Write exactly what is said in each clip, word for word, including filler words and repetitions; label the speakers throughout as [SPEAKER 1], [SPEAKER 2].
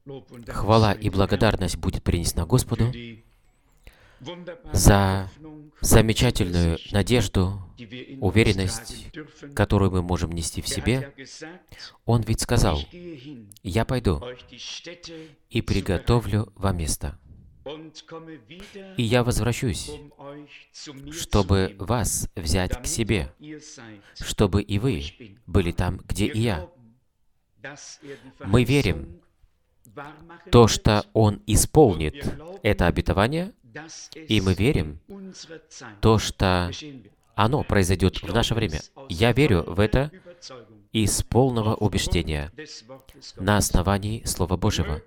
[SPEAKER 1] Хвала и благодарность будет принесена Господу за замечательную надежду, уверенность, которую мы можем нести в себе. Он ведь сказал: «Я пойду и приготовлю вам место, и я возвращусь, чтобы вас взять к себе, чтобы и вы были там, где и я». Мы верим в то, что Он исполнит это обетование, и мы верим в то, что оно произойдет в наше время. Я верю в это из полного убеждения на основании Слова Божьего.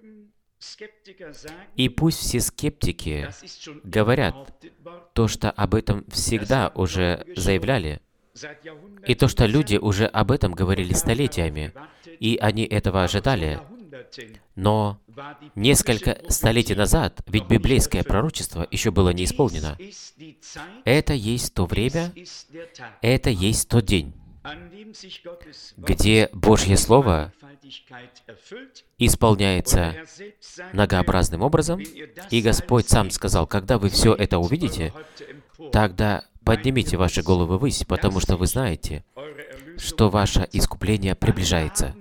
[SPEAKER 1] И пусть все скептики говорят то, что об этом всегда уже заявляли, и то, что люди уже об этом говорили столетиями, и они этого ожидали. Но несколько столетий назад, ведь библейское пророчество еще было не исполнено. Это есть то время, это есть тот день, где Божье Слово исполняется многообразным образом, и Господь сам сказал: когда вы все это увидите, тогда поднимите ваши головы ввысь, потому что вы знаете, что ваше искупление приближается.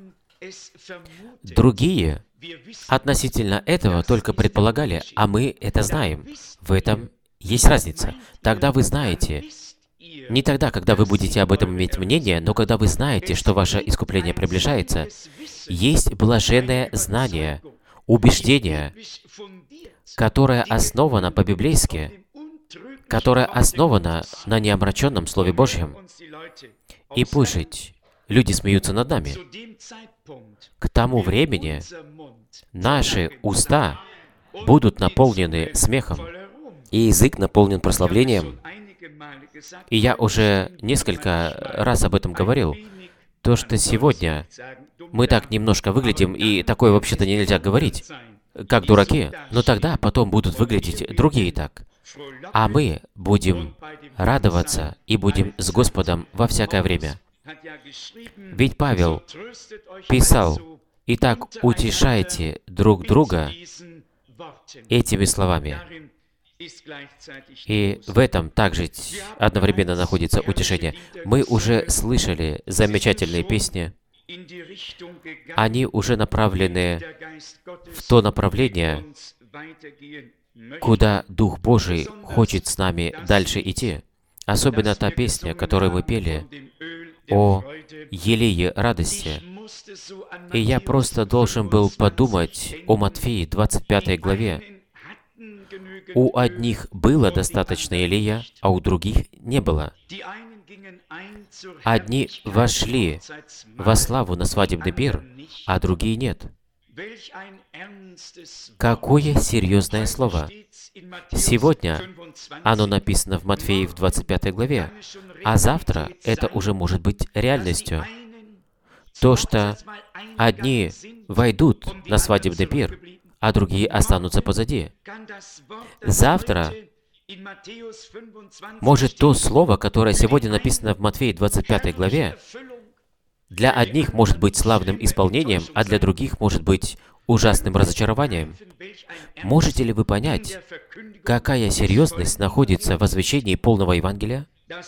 [SPEAKER 1] Другие относительно этого только предполагали, а мы это знаем. В этом есть разница. Тогда вы знаете, не тогда, когда вы будете об этом иметь мнение, но когда вы знаете, что ваше искупление приближается, есть блаженное знание, убеждение, которое основано по-библейски, которое основано на неомраченном Слове Божьем. И пусть жить. Люди смеются над нами. К тому времени наши уста будут наполнены смехом, и язык наполнен прославлением. И я уже несколько раз об этом говорил, то, что сегодня мы так немножко выглядим, и такое вообще-то нельзя говорить, как дураки, но тогда потом будут выглядеть другие так. А мы будем радоваться и будем с Господом во всякое время. Ведь Павел писал: «Итак, утешайте друг друга этими словами». И в этом также одновременно находится утешение. Мы уже слышали замечательные песни. Они уже направлены в то направление, куда Дух Божий хочет с нами дальше идти. Особенно та песня, которую мы пели, о елее радости. И я просто должен был подумать о Матфеи двадцать пятой главе. У одних было достаточно елея, а у других не было. Одни вошли во славу на свадебный пир, а другие нет. Какое серьезное слово! Сегодня оно написано в Матфеи в двадцать пятой главе, а завтра это уже может быть реальностью. То, что одни войдут на свадебный пир, а другие останутся позади. Завтра может то слово, которое сегодня написано в Матфеи двадцать пятой главе, для одних может быть славным исполнением, а для других может быть ужасным разочарованием. Можете ли вы понять, какая серьезность находится в возвещении полного Евангелия?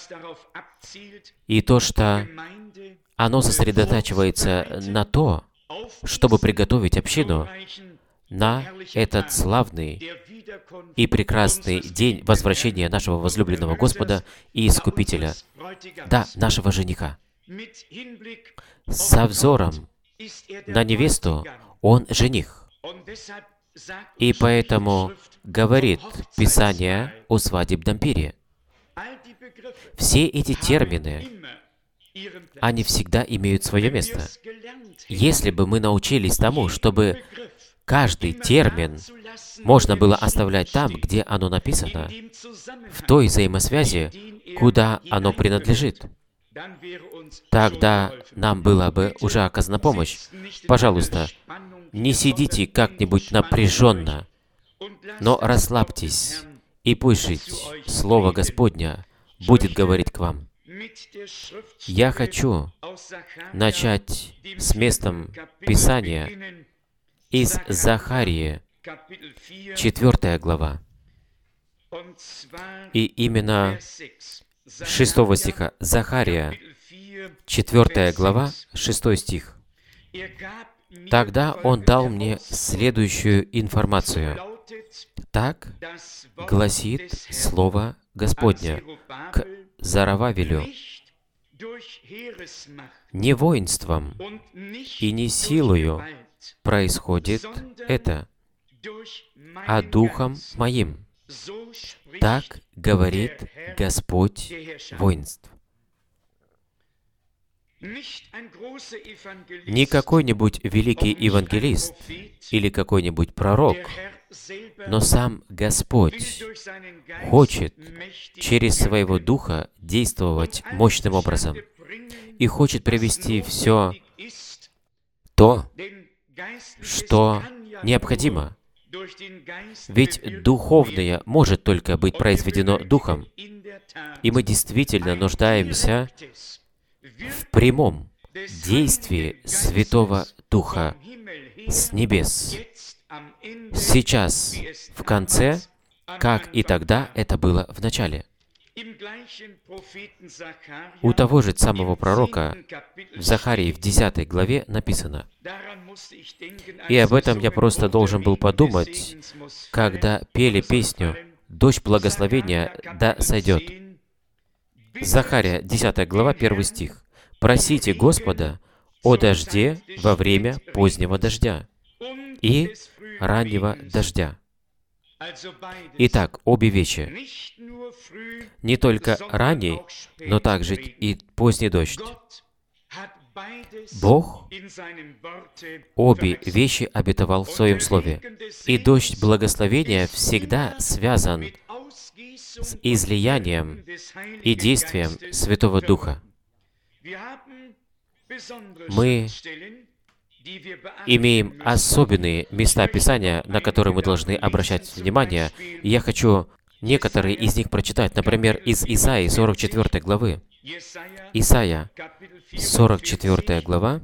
[SPEAKER 1] И то, что оно сосредотачивается на то, чтобы приготовить общину на этот славный и прекрасный день возвращения нашего возлюбленного Господа и Искупителя, да, нашего жениха. Со взором на невесту Он жених. И поэтому говорит Писание о свадебном пире. Все эти термины, они всегда имеют свое место. Если бы мы научились тому, чтобы каждый термин можно было оставлять там, где оно написано, в той взаимосвязи, куда оно принадлежит, тогда нам была бы уже оказана помощь. Пожалуйста, не сидите как-нибудь напряженно, но расслабьтесь, и пусть жить Слово Господня будет говорить к вам. Я хочу начать с местом Писания из Захарии, четвертая глава. И именно шестого стиха. Захария, четвертая глава, шестой стих. «Тогда он дал мне следующую информацию. Так гласит Слово Господне к Зарававелю: не воинством и не силою происходит это, а Духом Моим. Так говорит Господь воинств». Не какой-нибудь великий евангелист или какой-нибудь пророк, но сам Господь хочет через Своего Духа действовать мощным образом и хочет привести все то, что необходимо. Ведь духовное может только быть произведено Духом, и мы действительно нуждаемся в прямом действии Святого Духа с небес. Сейчас, в конце, как и тогда это было в начале. У того же самого пророка в Захарии в десятой главе написано, и об этом я просто должен был подумать, когда пели песню «Дождь благословения да сойдет». Захария, десятая глава, первый стих. «Просите Господа о дожде во время позднего дождя и раннего дождя». Итак, обе вещи. Не только ранний, но также и поздний дождь. Бог обе вещи обетовал в Своем Слове. И дождь благословения всегда связан с излиянием и действием Святого Духа. Мы имеем особенные места Писания, на которые мы должны обращать внимание. И я хочу некоторые из них прочитать. Например, из Исаии, сорок четвёртой главы. Исайя, сорок четвёртая глава,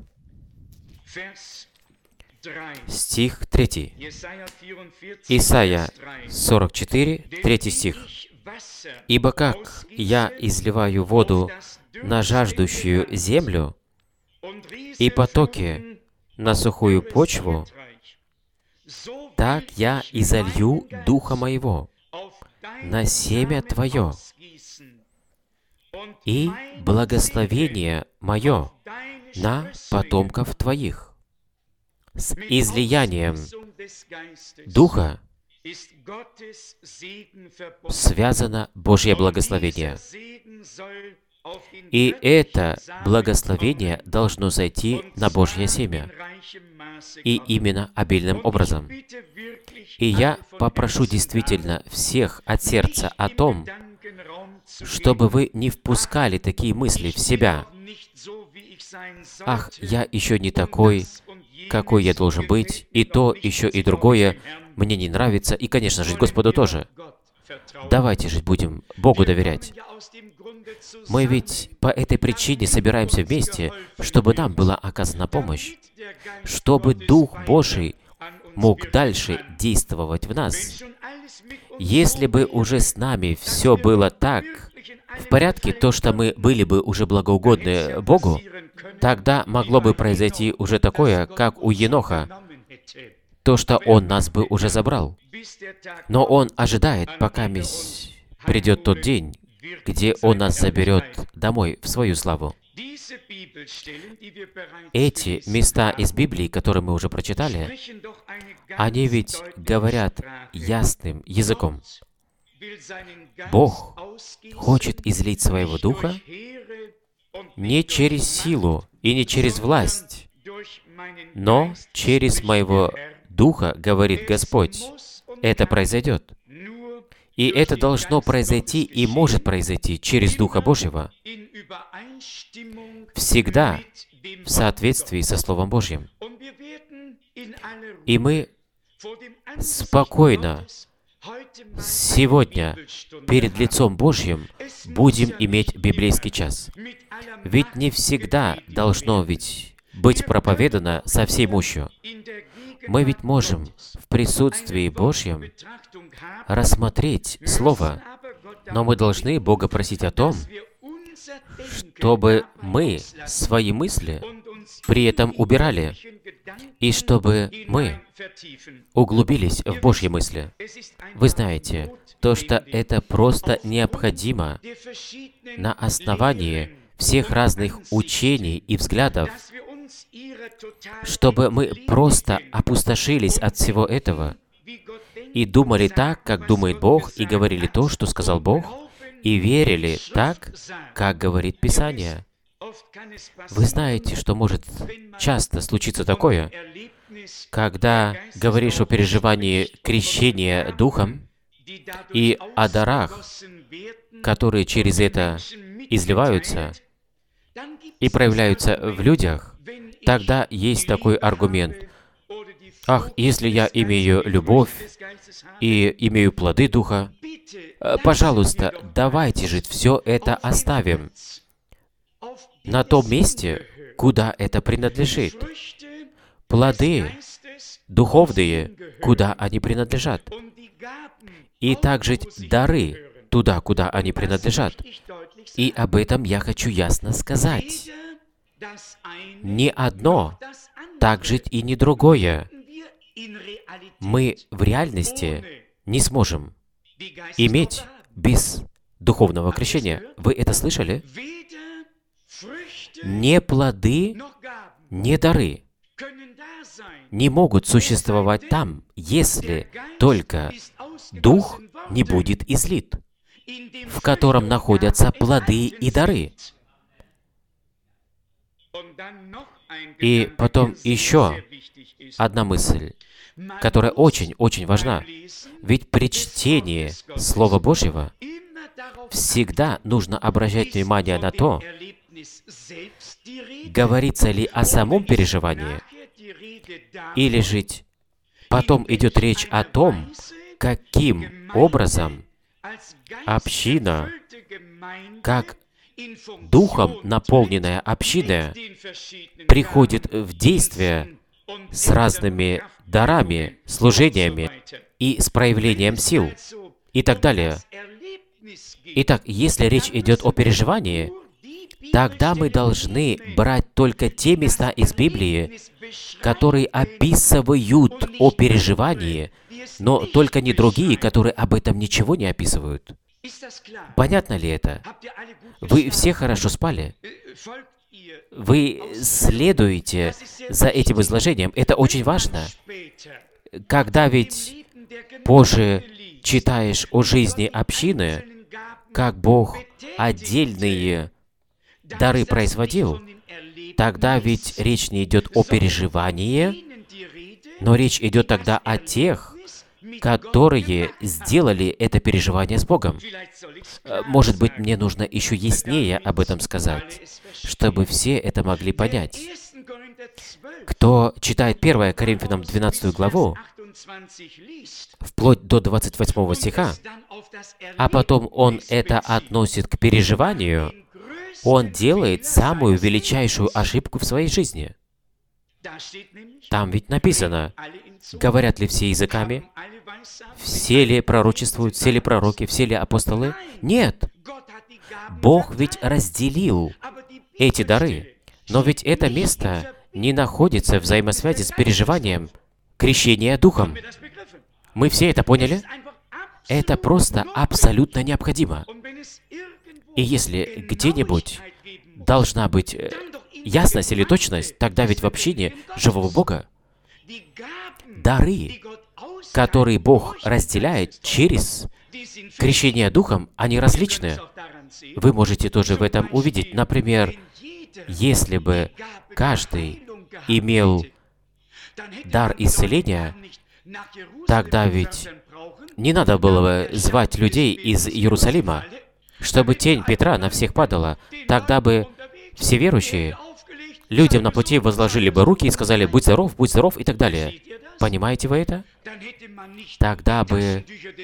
[SPEAKER 1] стих третий. Исайя, сорок четыре, третий стих. «Ибо как я изливаю воду на жаждущую землю и потоки на сухую почву, так я изолью Духа Моего на семя Твое, и благословение Мое на потомков Твоих». С излиянием Духа связано Божье благословение. И это благословение должно зайти на Божье семя. И именно обильным образом. И я попрошу действительно всех от сердца о том, чтобы вы не впускали такие мысли в себя. «Ах, я еще не такой, какой я должен быть, и то, еще и другое мне не нравится, и, конечно же, Господу тоже». Давайте же будем Богу доверять. Мы ведь по этой причине собираемся вместе, чтобы нам была оказана помощь, чтобы Дух Божий мог дальше действовать в нас. Если бы уже с нами все было так в порядке, то, что мы были бы уже благоугодны Богу, тогда могло бы произойти уже такое, как у Еноха, то, что Он нас бы уже забрал. Но Он ожидает, пока мись придет тот день, где Он нас заберет домой в свою славу. Эти места из Библии, которые мы уже прочитали, они ведь говорят ясным языком. Бог хочет излить Своего Духа не через силу и не через власть, но через Моего Духа, говорит Господь. Это произойдет. И это должно произойти и может произойти через Духа Божьего, всегда в соответствии со Словом Божьим. И мы спокойно сегодня перед лицом Божьим будем иметь библейский час. Ведь не всегда должно ведь быть проповедано со всей мощью. Мы ведь можем в присутствии Божьем рассмотреть Слово, но мы должны Бога просить о том, чтобы мы свои мысли при этом убирали, и чтобы мы углубились в Божьи мысли. Вы знаете, то, что это просто необходимо на основании всех разных учений и взглядов, чтобы мы просто опустошились от всего этого и думали так, как думает Бог, и говорили то, что сказал Бог, и верили так, как говорит Писание. Вы знаете, что может часто случиться такое, когда говоришь о переживании крещения Духом и о дарах, которые через это изливаются и проявляются в людях, тогда есть такой аргумент. Ах, если я имею любовь и имею плоды Духа, пожалуйста, давайте же все это оставим на том месте, куда это принадлежит. Плоды духовные, куда они принадлежат. И также дары туда, куда они принадлежат. И об этом я хочу ясно сказать. Ни одно, так же и не другое. Мы в реальности не сможем иметь без духовного крещения. Вы это слышали? Не плоды, не дары не могут существовать там, если только Дух не будет излит, в котором находятся плоды и дары. И потом еще одна мысль, которая очень-очень важна. Ведь при чтении Слова Божьего всегда нужно обращать внимание на то, говорится ли о самом переживании, или же потом идет речь о том, каким образом община, как Духом наполненная община, приходит в действие с разными дарами, служениями и с проявлением сил и так далее. Итак, если речь идет о переживании, тогда мы должны брать только те места из Библии, которые описывают о переживании, но только не другие, которые об этом ничего не описывают. Понятно ли это? Вы все хорошо спали? Вы следуете за этим изложением. Это очень важно. Когда ведь позже читаешь о жизни общины, как Бог отдельные дары производил, тогда ведь речь не идет о переживании, но речь идет тогда о тех, которые сделали это переживание с Богом. Может быть, мне нужно еще яснее об этом сказать, чтобы все это могли понять. Кто читает первое Коринфянам двенадцатую главу, вплоть до двадцать восьмого стиха, а потом он это относит к переживанию, он делает самую величайшую ошибку в своей жизни. Там ведь написано, говорят ли все языками, все ли пророчествуют, все ли пророки, все ли апостолы? Нет. Бог ведь разделил эти дары, но ведь это место не находится в взаимосвязи с переживанием крещения Духом. Мы все это поняли? Это просто абсолютно необходимо. И если где-нибудь должна быть ясность или точность, тогда ведь в общине живого Бога дары, которые Бог разделяет через крещение Духом, они различны. Вы можете тоже в этом увидеть. Например, если бы каждый имел дар исцеления, тогда ведь не надо было бы звать людей из Иерусалима, чтобы тень Петра на всех падала. Тогда бы все верующие людям на пути возложили бы руки и сказали «Будь здоров, будь здоров» и так далее. Понимаете вы это? Тогда бы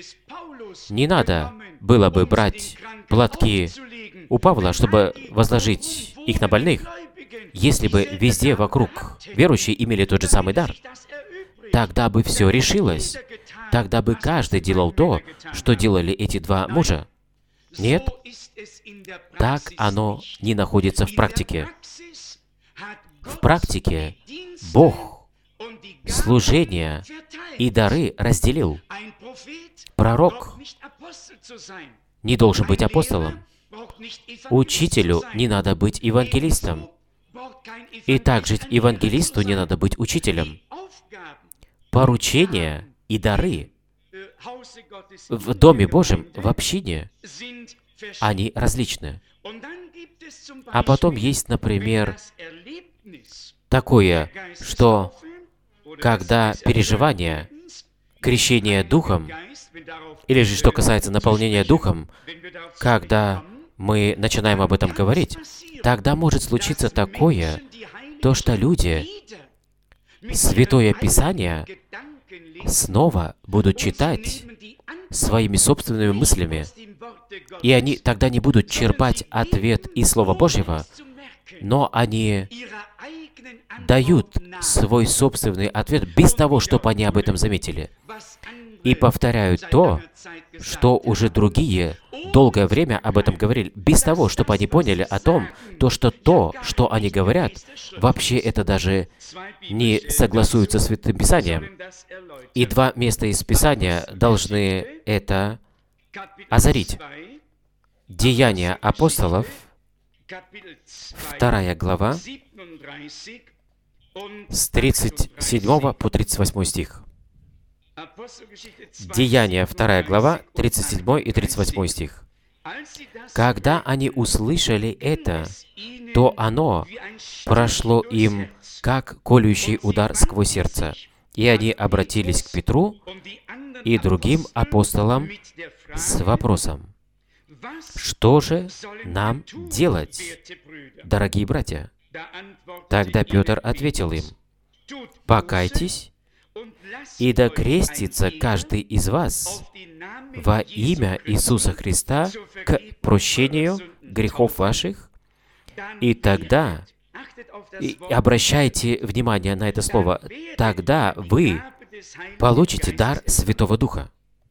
[SPEAKER 1] не надо было бы брать платки у Павла, чтобы возложить их на больных, если бы везде вокруг верующие имели тот же самый дар. тогда бы все решилось. Тогда бы каждый делал то, что делали эти два мужа. Нет, так оно не находится в практике. В практике Бог служение и дары разделил. Пророк не должен быть апостолом. Учителю не надо быть евангелистом. И также евангелисту не надо быть учителем. Поручения и дары в Доме Божьем, в общине, они различны. А потом есть, например, такое, что когда переживание, крещение Духом, или же что касается наполнения Духом, когда мы начинаем об этом говорить, тогда может случиться такое, то, что люди Святое Писание снова будут читать своими собственными мыслями, и они тогда не будут черпать ответ из Слова Божьего, но они дают свой собственный ответ без того, чтобы они об этом заметили, и повторяют то, что уже другие долгое время об этом говорили, без того, чтобы они поняли о том, то, что то, что они говорят, вообще это даже не согласуется с Святым Писанием. И два места из Писания должны это озарить. Деяния апостолов, вторая глава, с тридцать седьмого по тридцать восьмой стих. Деяния, вторая глава, тридцать седьмой и тридцать восьмой стих. «Когда они услышали это, то оно прошло им, как колющий удар сквозь сердце, и они обратились к Петру и другим апостолам с вопросом: «Что же нам делать, дорогие братья?» Тогда Петр ответил им: «Покайтесь, и да крестится каждый из вас во имя Иисуса Христа к прощению грехов ваших, и тогда, и обращайте внимание на это слово, тогда вы получите дар Святого Духа».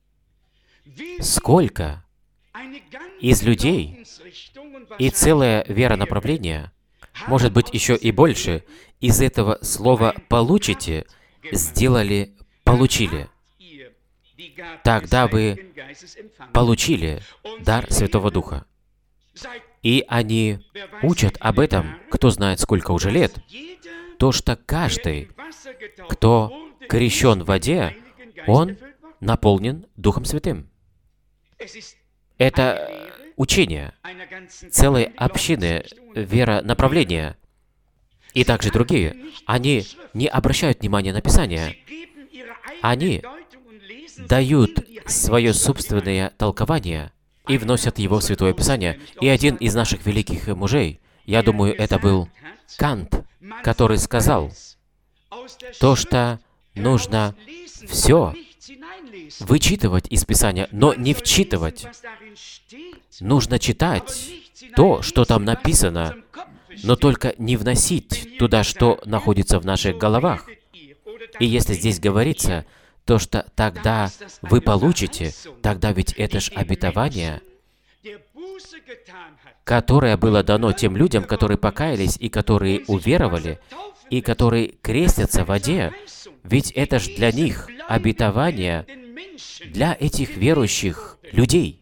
[SPEAKER 1] Сколько из людей и целое веронаправление, может быть, еще и больше, из этого слова «получите» сделали «получили». Тогда вы получили дар Святого Духа. И они учат об этом, кто знает сколько уже лет, то, что каждый, кто крещен в воде, он наполнен Духом Святым. Это учение целой общины, веронаправления, и также другие. Они не обращают внимания на Писание. Они дают свое собственное толкование и вносят его в Святое Писание. И один из наших великих мужей, я думаю, это был Кант, который сказал, то, что нужно все вычитывать из Писания, но не вчитывать. Нужно читать то, что там написано, но только не вносить туда, что находится в наших головах. И если здесь говорится, то, что тогда вы получите, тогда ведь это ж обетование, которое было дано тем людям, которые покаялись и которые уверовали, и которые крестятся в воде, ведь это ж для них обетование, для этих верующих людей.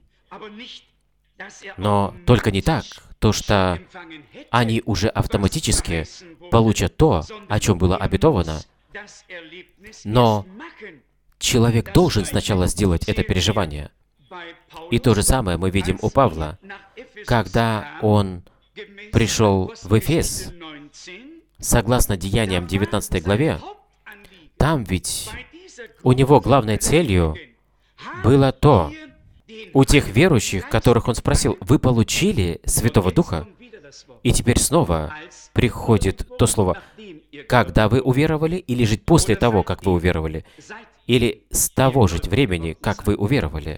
[SPEAKER 1] Но только не так, то, что они уже автоматически получат то, о чем было обетовано, но человек должен сначала сделать это переживание. И то же самое мы видим у Павла, когда он пришел в Эфес, согласно Деяниям девятнадцатой главе, там ведь у него главной целью было то, у тех верующих, которых он спросил: «Вы получили Святого Духа?» И теперь снова приходит то слово: «Когда вы уверовали?» или же «после того, как вы уверовали?» или «с того же времени, как вы уверовали».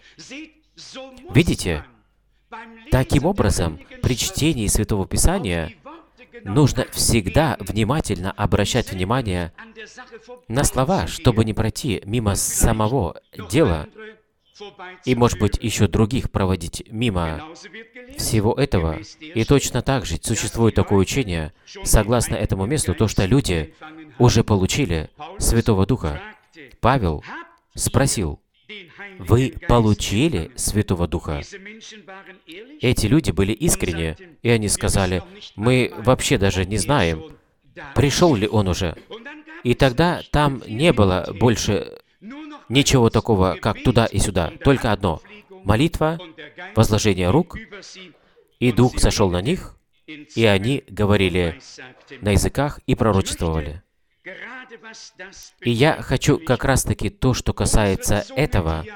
[SPEAKER 1] Видите? Таким образом, при чтении Святого Писания нужно всегда внимательно обращать внимание на слова, чтобы не пройти мимо самого дела и, может быть, еще других проводить мимо всего этого. И точно так же существует такое учение, согласно этому месту, то, что люди уже получили Святого Духа. Павел спросил: «Вы получили Святого Духа?» Эти люди были искренни, и они сказали: «Мы вообще даже не знаем, пришел ли Он уже». И тогда там не было больше ничего такого, как туда и сюда. Только одно — молитва, возложение рук, и Дух сошел на них, и они говорили на языках и пророчествовали. И я хочу как раз-таки то, что касается этого.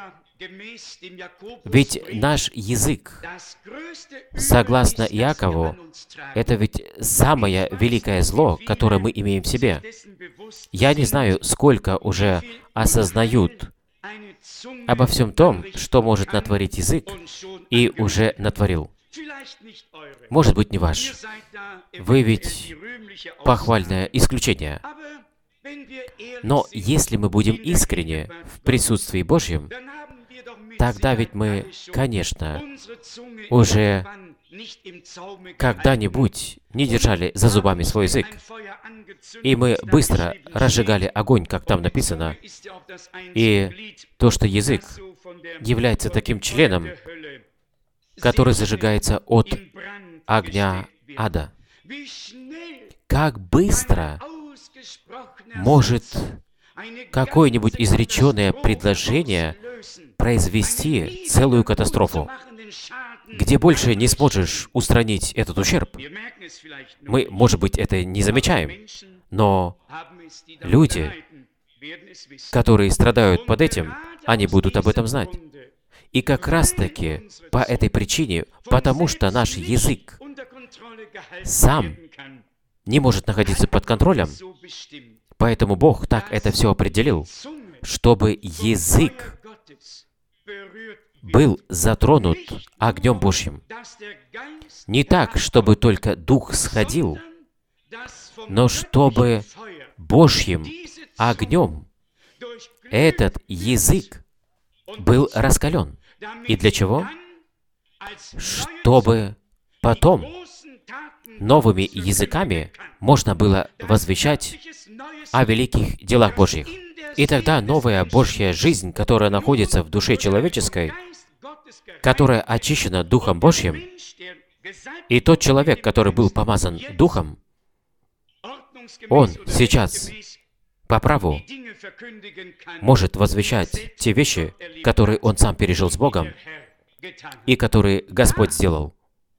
[SPEAKER 1] Ведь наш язык, согласно Иакову, это ведь самое великое зло, которое мы имеем в себе. Я не знаю, сколько уже осознают обо всем том, что может натворить язык, и уже натворил. Может быть, не ваш. Вы ведь похвальное исключение. Но если мы будем искренне в присутствии Божьем, тогда ведь мы, конечно, уже когда-нибудь не держали за зубами свой язык, и мы быстро разжигали огонь, как там написано. И то, что язык является таким членом, который зажигается от огня ада. Как быстро может какое-нибудь изреченное предложение произвести целую катастрофу, где больше не сможешь устранить этот ущерб. Мы, может быть, это не замечаем, но люди, которые страдают под этим, они будут об этом знать. И как раз-таки по этой причине, потому что наш язык сам не может находиться под контролем, поэтому Бог так это все определил, чтобы язык был затронут огнем Божьим. Не так, чтобы только Дух сходил, но чтобы Божьим огнем этот язык был раскален. И для чего? Чтобы потом новыми языками можно было возвещать о великих делах Божьих. И тогда новая Божья жизнь, которая находится в душе человеческой, которая очищена Духом Божьим, и тот человек, который был помазан Духом, он сейчас по праву может возвещать те вещи, которые он сам пережил с Богом и которые Господь сделал.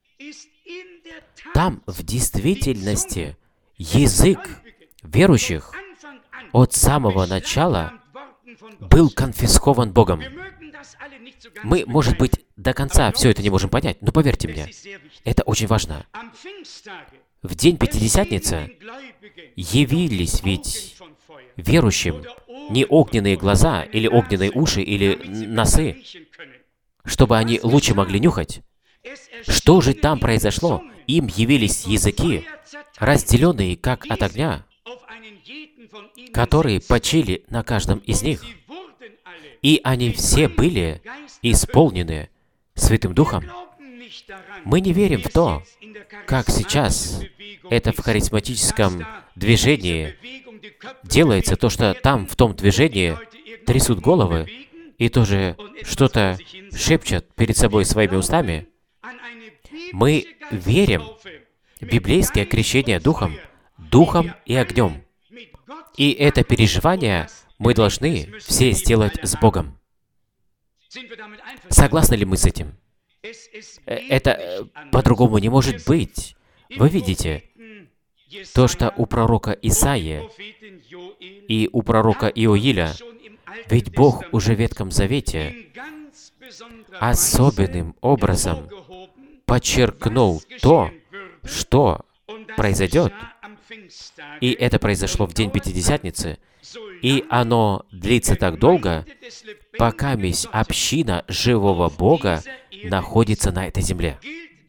[SPEAKER 1] Там в действительности язык верующих от самого начала был конфискован Богом. Мы, может быть, до конца все это не можем понять, но поверьте мне, это очень важно. В день Пятидесятницы явились ведь верующим не огненные глаза, или огненные уши, или носы, чтобы они лучше могли нюхать. Что же там произошло? Им явились языки, разделенные как от огня, которые почили на каждом из них. И они все были исполнены Святым Духом. Мы не верим в то, как сейчас это в харизматическом движении делается, то, что там, в том движении, трясут головы и тоже что-то шепчут перед собой своими устами. Мы верим в библейское крещение Духом, Духом и огнем. И это переживание мы должны все сделать с Богом. Согласны ли мы с этим? Это по-другому не может быть. Вы видите, то, что у пророка Исаии и у пророка Иоиля, ведь Бог уже в Ветхом Завете особенным образом подчеркнул то, что произойдет, и это произошло в день Пятидесятницы, и оно длится так долго, пока месть община живого Бога находится на этой земле.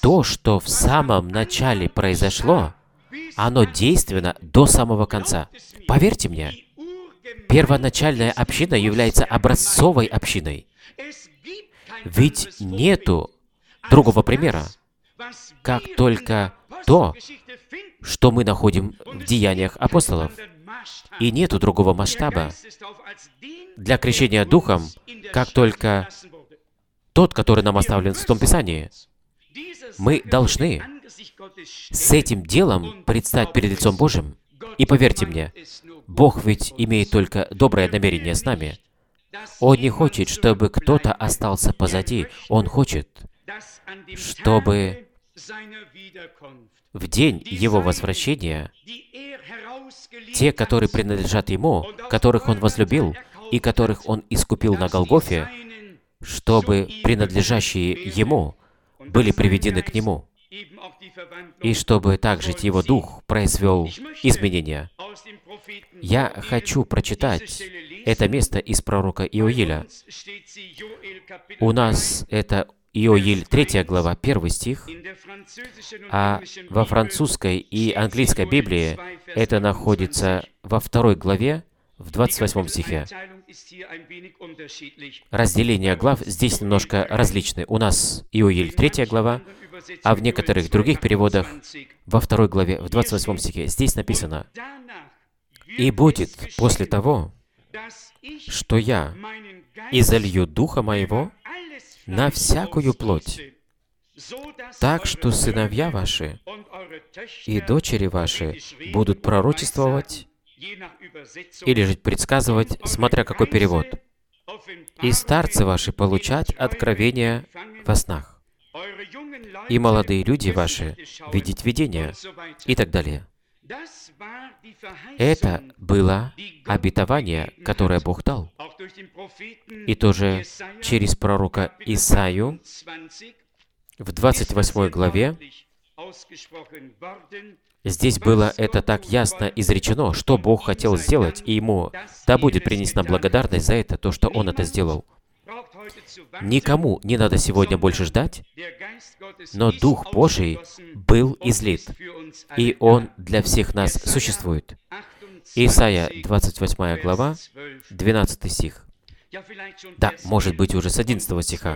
[SPEAKER 1] то, что в самом начале произошло, оно действенно до самого конца. Поверьте мне, первоначальная община является образцовой общиной. Ведь нету другого примера, как только то, что мы находим в деяниях апостолов. И нету другого масштаба для крещения Духом, как только тот, который нам оставлен в Святом Писании. Мы должны с этим делом предстать перед лицом Божьим. И поверьте мне, Бог ведь имеет только доброе намерение с нами. Он не хочет, чтобы кто-то остался позади. Он хочет, чтобы в день Его возвращения те, которые принадлежат Ему, которых Он возлюбил и которых Он искупил на Голгофе, чтобы принадлежащие Ему были приведены к Нему, и чтобы также Его Дух произвел изменения. Я хочу прочитать это место из пророка Иоиля. У нас это Иоиль, третья глава, первый стих, а во французской и английской Библии это находится во второй главе, в двадцать восьмом стихе. Разделение глав здесь немножко различны. У нас Иоиль, третья глава, а в некоторых других переводах во второй главе, в двадцать восьмом стихе, здесь написано: «И будет после того, что я изолью Духа Моего на всякую плоть, так что сыновья ваши и дочери ваши будут пророчествовать или же предсказывать, смотря какой перевод, и старцы ваши получать откровения во снах, и молодые люди ваши видеть видения», и так далее. Это было обетование, которое Бог дал. И тоже через пророка Исаию в двадцать восьмой главе здесь было это так ясно изречено, что Бог хотел сделать, и Ему да будет принесена благодарность за это, то, что Он это сделал. Никому не надо сегодня больше ждать, но Дух Божий был излит, и Он для всех нас существует. Исайя, двадцать восьмая глава, двенадцатый стих. Да, может быть, уже с одиннадцатого стиха.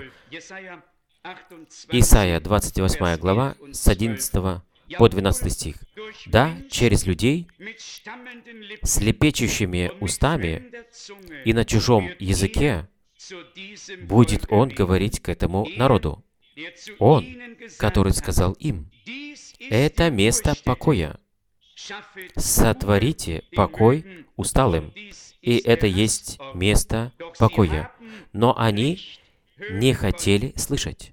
[SPEAKER 1] Исайя, двадцать восьмая глава, с одиннадцатого по двенадцатый стих. «Да, через людей, с лепечущими устами и на чужом языке будет Он говорить к этому народу. Он, который сказал им: это место покоя. Сотворите покой усталым, и это есть место покоя. Но они не хотели слышать».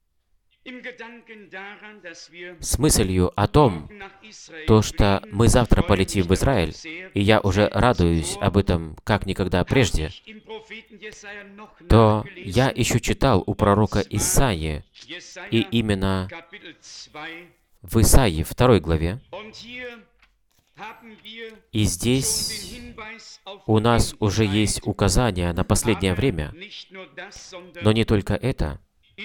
[SPEAKER 1] С мыслью о том, то, что мы завтра полетим в Израиль, и я уже радуюсь об этом как никогда прежде, то я еще читал у пророка Исаии, и именно в Исаии, второй главе, и здесь у нас уже есть указания на последнее время, но не только это,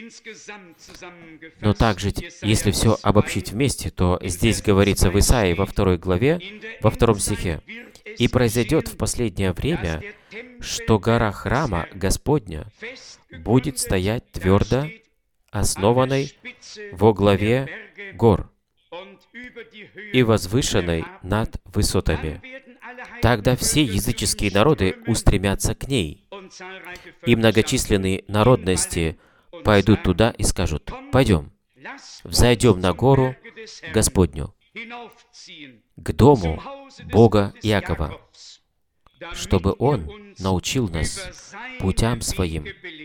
[SPEAKER 1] но также, если все обобщить вместе, то здесь говорится в Исаии во второй главе, во втором стихе: «И произойдет в последнее время, что гора храма Господня будет стоять твердо, основанной во главе гор и возвышенной над высотами. Тогда все языческие народы устремятся к ней, и многочисленные народности пойдут туда и скажут: пойдем, взойдем на гору Господню, к дому Бога Иакова, чтобы Он научил нас путям Своим.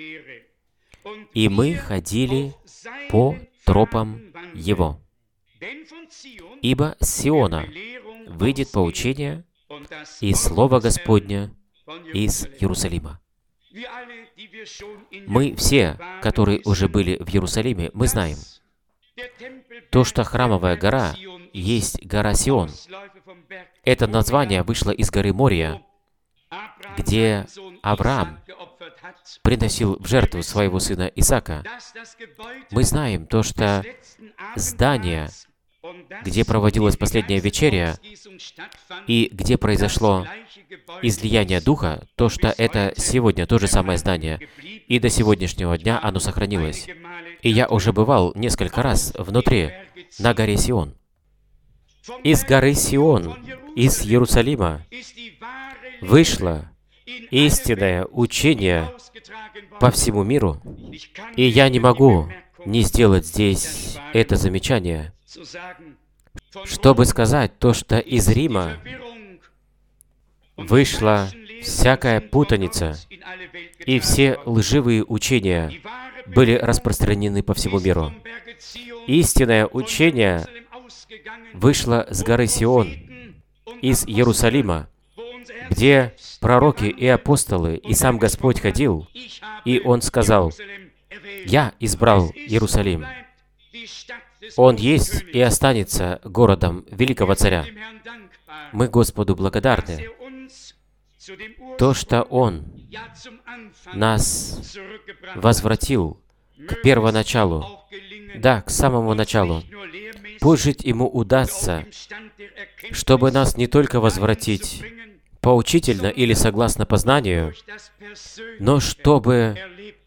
[SPEAKER 1] И мы ходили по тропам Его. Ибо с Сиона выйдет поучение и Слово Господне из Иерусалима». Мы все, которые уже были в Иерусалиме, мы знаем, то, что храмовая гора есть гора Сион. Это название вышло из горы Мория, где Авраам приносил в жертву своего сына Исаака. Мы знаем то, что здание, где проводилась последняя вечеря, и где произошло излияние Духа, то, что это сегодня то же самое здание, и до сегодняшнего дня оно сохранилось. И я уже бывал несколько раз внутри, на горе Сион. Из горы Сион, из Иерусалима, вышло истинное учение по всему миру. И я не могу не сделать здесь это замечание, чтобы сказать то, что из Рима вышла всякая путаница, и все лживые учения были распространены по всему миру. Истинное учение вышло с горы Сион, из Иерусалима, где пророки и апостолы, и сам Господь ходил, и Он сказал: «Я избрал Иерусалим. Он есть и останется городом великого царя». Мы Господу благодарны, то, что Он нас возвратил к первоначалу, да, к самому началу. Пусть жить Ему удастся, чтобы нас не только возвратить поучительно или согласно познанию, но чтобы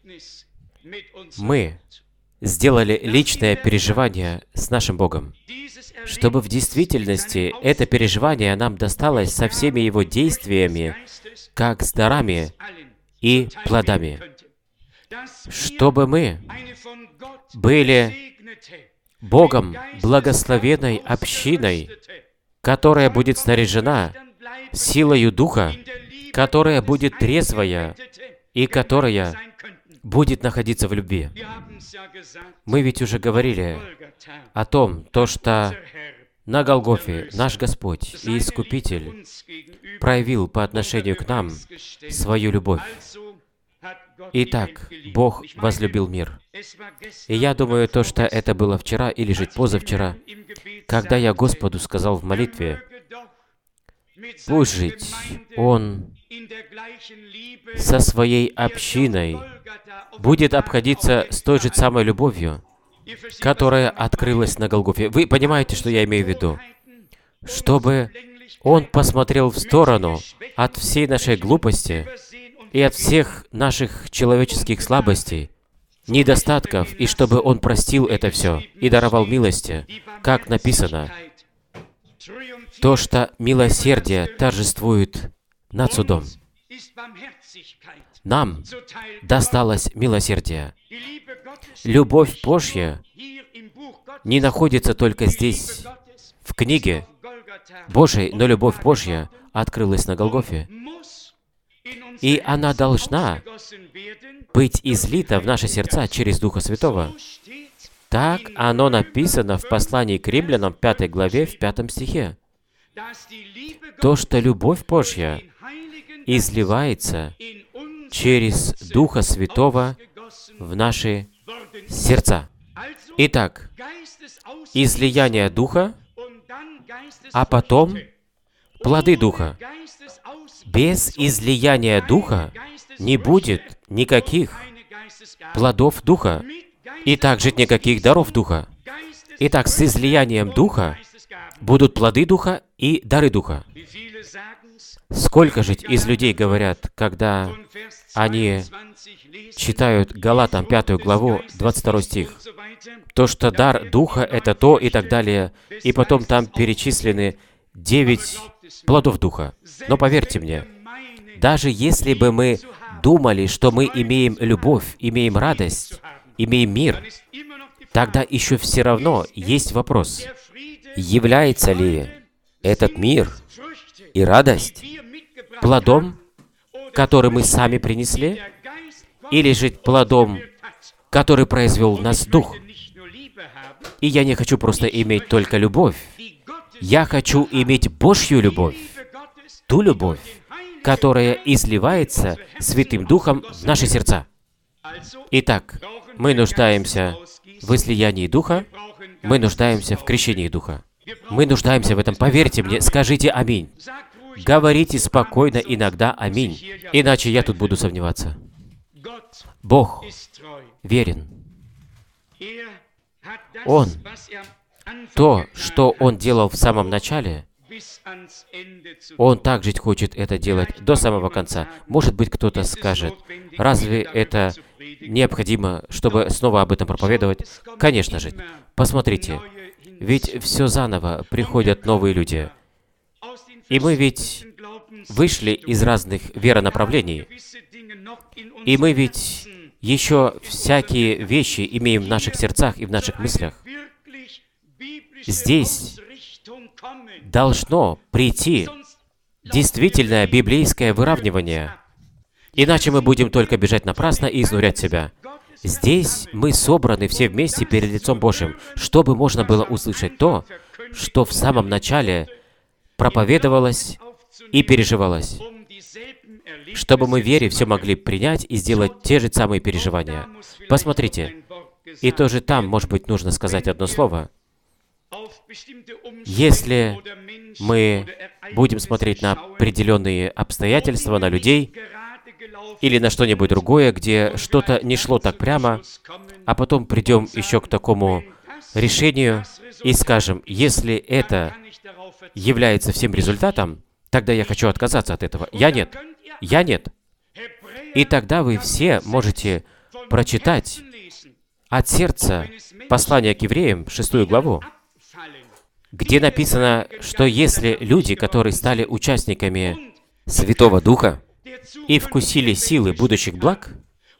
[SPEAKER 1] мы сделали личное переживание с нашим Богом, чтобы в действительности это переживание нам досталось со всеми Его действиями, как с дарами и плодами, чтобы мы были Богом благословенной общиной, которая будет снаряжена силою Духа, которая будет трезвая и которая будет находиться в любви. Мы ведь уже говорили о том, то, что на Голгофе наш Господь и Искупитель проявил по отношению к нам свою любовь. Итак, Бог возлюбил мир. И я думаю, то, что это было вчера или же позавчера, когда я Господу сказал в молитве: «Пусть жить Он со своей общиной будет обходиться с той же самой любовью, которая открылась на Голгофе». Вы понимаете, что я имею в виду? Чтобы Он посмотрел в сторону от всей нашей глупости и от всех наших человеческих слабостей, недостатков, и чтобы Он простил это все и даровал милости, как написано, то, что милосердие торжествует над судом. Нам досталось милосердие. Любовь Божья не находится только здесь, в книге Божьей, но любовь Божья открылась на Голгофе. И она должна быть излита в наши сердца через Духа Святого. Так оно написано в послании к Римлянам, пятой главе, в пятом стихе. То, что любовь Божья изливается через Духа Святого в наши сердца. Итак, излияние Духа, а потом плоды Духа. Без излияния Духа не будет никаких плодов Духа, и также никаких даров Духа. Итак, с излиянием Духа будут плоды Духа и дары Духа. Сколько же из людей говорят, когда они читают Галатам пятую главу, двадцать второй стих, то, что дар Духа — это то и так далее, и потом там перечислены девять плодов Духа. Но поверьте мне, даже если бы мы думали, что мы имеем любовь, имеем радость, имеем мир, тогда еще все равно есть вопрос, является ли этот мир и радость плодом, который мы сами принесли, или же плодом, который произвел нас Дух. И я не хочу просто иметь только любовь. Я хочу иметь Божью любовь, ту любовь, которая изливается Святым Духом в наши сердца. Итак, мы нуждаемся в излиянии Духа, мы нуждаемся в крещении Духа. Мы нуждаемся в этом, поверьте мне, скажите «Аминь». говорите спокойно иногда «Аминь», иначе я тут буду сомневаться. Бог верен. Он, то, что Он делал в самом начале, Он также хочет это делать до самого конца. Может быть, кто-то скажет, разве это необходимо, чтобы снова об этом проповедовать? Конечно же. Посмотрите, ведь все заново приходят новые люди. И мы ведь вышли из разных веронаправлений. И мы ведь еще всякие вещи имеем в наших сердцах и в наших мыслях. Здесь должно прийти действительное библейское выравнивание. Иначе мы будем только бежать напрасно и изнурять себя. Здесь мы собраны все вместе перед лицом Божьим, чтобы можно было услышать то, что в самом начале проповедовалось и переживалось, чтобы мы в вере все могли принять и сделать те же самые переживания. Посмотрите, и тоже там, может быть, нужно сказать одно слово. Если мы будем смотреть на определенные обстоятельства, на людей или на что-нибудь другое, где что-то не шло так прямо, а потом придем еще к такому решению и скажем, если это является всем результатом, тогда я хочу отказаться от этого. Я нет. Я нет. И тогда вы все можете прочитать от сердца послание к евреям, шестую главу, где написано, что если люди, которые стали участниками Святого Духа и вкусили силы будущих благ,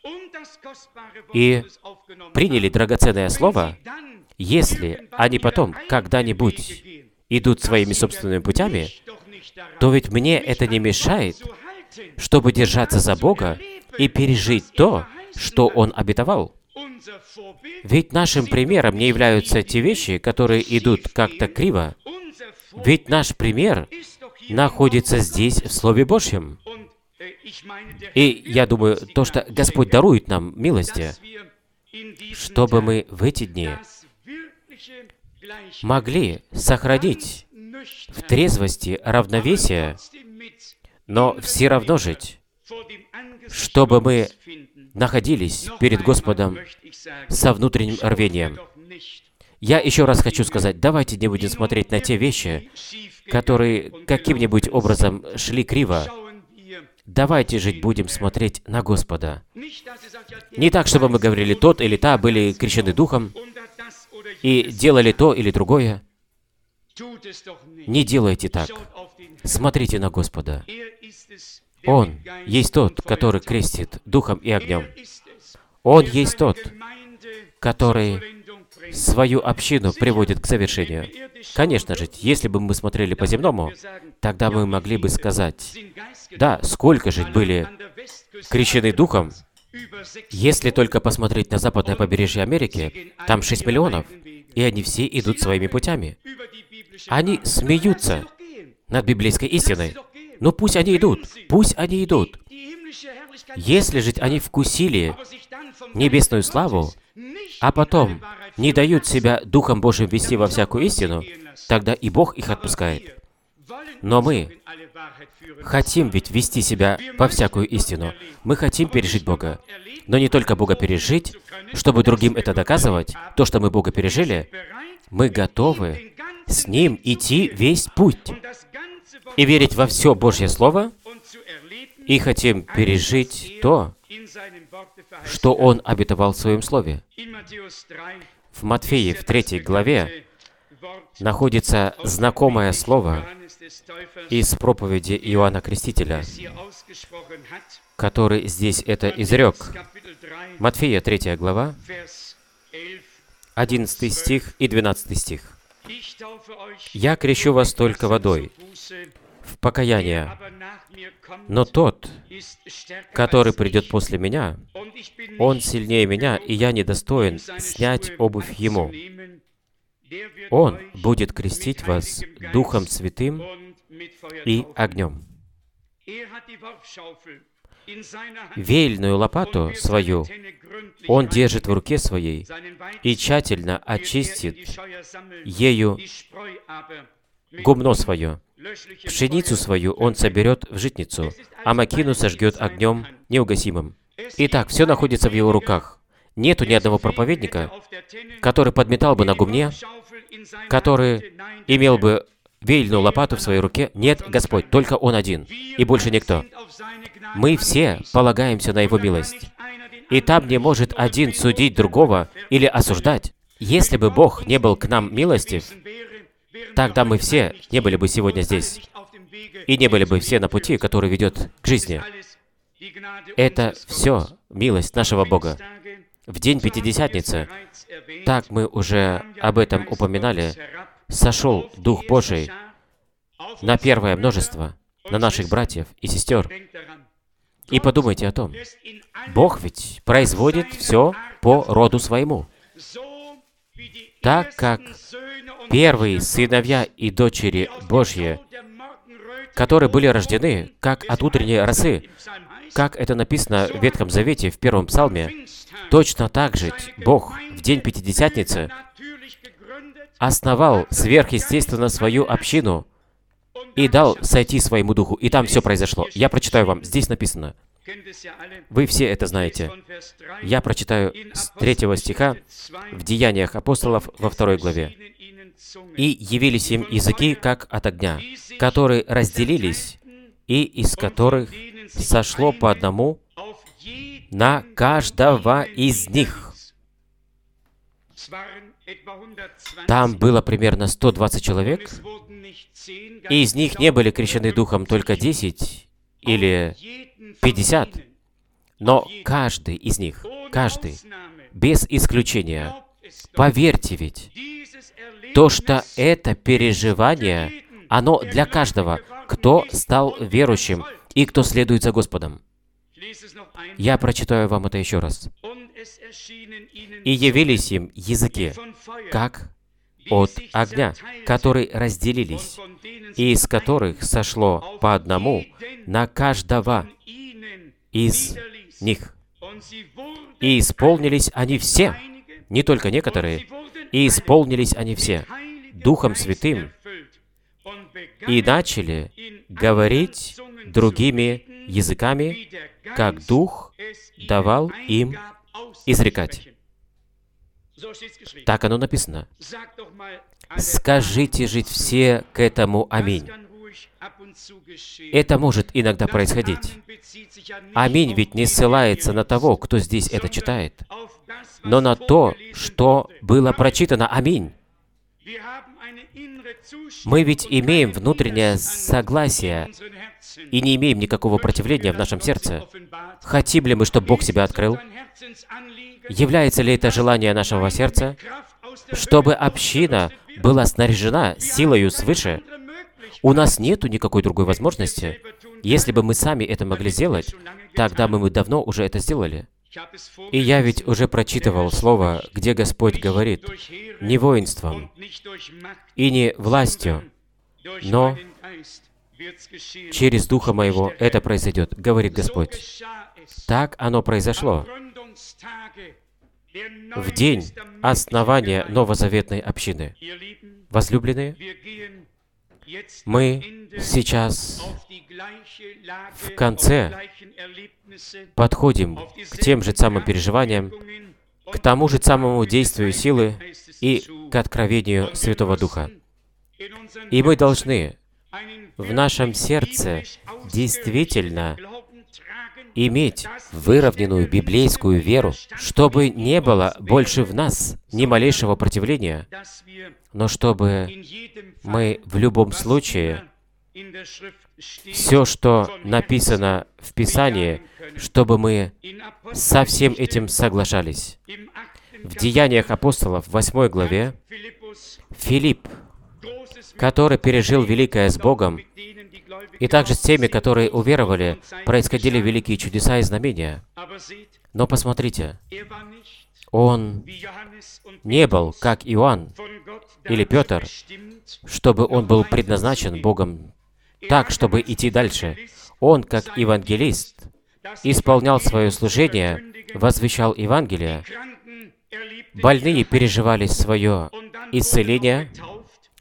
[SPEAKER 1] и приняли драгоценное слово, если они потом когда-нибудь идут своими собственными путями, то ведь мне это не мешает, чтобы держаться за Бога и пережить то, что Он обетовал. Ведь нашим примером не являются те вещи, которые идут как-то криво. Ведь наш пример находится здесь, в Слове Божьем. И я думаю, то, что Господь дарует нам милости, чтобы мы в эти дни могли сохранить в трезвости равновесие, но все равно жить, чтобы мы находились перед Господом со внутренним рвением. Я еще раз хочу сказать, давайте не будем смотреть на те вещи, которые каким-нибудь образом шли криво. Давайте жить будем смотреть на Господа. Не так, чтобы мы говорили, тот или та были крещены Духом и делали то или другое. Не делайте так. Смотрите на Господа. Он есть тот, который крестит Духом и огнем. Он есть тот, который свою общину приводит к завершению. Конечно же, если бы мы смотрели по-земному, тогда мы могли бы сказать, да, сколько же были крещены Духом, если только посмотреть на западное побережье Америки, там шесть миллионов, и они все идут своими путями. Они смеются над библейской истиной. Ну пусть они идут, пусть они идут. Если же они вкусили небесную славу, а потом не дают себя Духом Божьим вести во всякую истину, тогда и Бог их отпускает. Но мы хотим ведь вести себя во всякую истину. Мы хотим пережить Бога. Но не только Бога пережить, чтобы другим это доказывать, то, что мы Бога пережили, мы готовы с Ним идти весь путь и верить во все Божье Слово, и хотим пережить то, что Он обетовал в Своем Слове. В Матфея, в третьей главе, находится знакомое слово из проповеди Иоанна Крестителя, который здесь это изрек. Матфея, третья глава, одиннадцатый стих и двенадцатый стих. «Я крещу вас только водой, в покаяние, но тот, который придет после меня, он сильнее меня, и я недостоин снять обувь ему. Он будет крестить вас Духом Святым и огнем». Веяльную лопату свою он держит в руке своей и тщательно очистит ею гумно свое. Пшеницу свою он соберет в житницу, а мокину сожгет огнем неугасимым. Итак, все находится в его руках. Нету ни одного проповедника, который подметал бы на гумне, который имел бы веяльную лопату в своей руке. Нет, Господь, только Он один, и больше никто. Мы все полагаемся на Его милость. И там не может один судить другого или осуждать. Если бы Бог не был к нам милостив, тогда мы все не были бы сегодня здесь. И не были бы все на пути, который ведет к жизни. Это все милость нашего Бога. В день Пятидесятницы, так мы уже об этом упоминали, сошел Дух Божий на первое множество, на наших братьев и сестер. И подумайте о том, Бог ведь производит все по роду своему. Так как первые сыновья и дочери Божьи, которые были рождены как от утренней росы, как это написано в Ветхом Завете, в первом псалме, точно так же Бог в день Пятидесятницы основал сверхъестественно свою общину и дал сойти своему духу. И там все произошло. Я прочитаю вам. Здесь написано. Вы все это знаете. Я прочитаю с третьего стиха в Деяниях апостолов во второй главе. «И явились им языки, как от огня, которые разделились, и из которых сошло по одному на каждого из них». Там было примерно сто двадцать человек, и из них не были крещены Духом только десять или пятьдесят, но каждый из них, каждый, без исключения, поверьте ведь, то, что это переживание, оно для каждого, кто стал верующим и кто следует за Господом. Я прочитаю вам это еще раз. «И явились им языки, как от огня, которые разделились, и из которых сошло по одному на каждого из них. И исполнились они все, не только некоторые, и исполнились они все Духом Святым, и начали говорить другими языками, как Дух давал им изрекать». Так оно написано. Скажите же все к этому «Аминь». Это может иногда происходить. «Аминь» ведь не ссылается на того, кто здесь это читает, но на то, что было прочитано «Аминь». Мы ведь имеем внутреннее согласие и не имеем никакого противления в нашем сердце. Хотим ли мы, чтобы Бог себя открыл? Является ли это желание нашего сердца, чтобы община была снаряжена силою свыше? У нас нету никакой другой возможности. Если бы мы сами это могли сделать, тогда мы бы давно уже это сделали. И я ведь уже прочитывал слово, где Господь говорит, не воинством и не властью, но через Духа Моего это произойдет, говорит Господь. Так оно произошло. В день основания новозаветной общины. Возлюбленные, мы сейчас в конце подходим к тем же самым переживаниям, к тому же самому действию силы и к откровению Святого Духа. И мы должны в нашем сердце действительно иметь выровненную библейскую веру, чтобы не было больше в нас ни малейшего противления, но чтобы мы в любом случае все, что написано в Писании, чтобы мы со всем этим соглашались. В Деяниях апостолов, в восьмой главе, Филипп, который пережил великое с Богом, и также с теми, которые уверовали, происходили великие чудеса и знамения. Но посмотрите, он не был, как Иоанн или Петр, чтобы он был предназначен Богом так, чтобы идти дальше. Он, как евангелист, исполнял свое служение, возвещал Евангелие, больные переживали свое исцеление,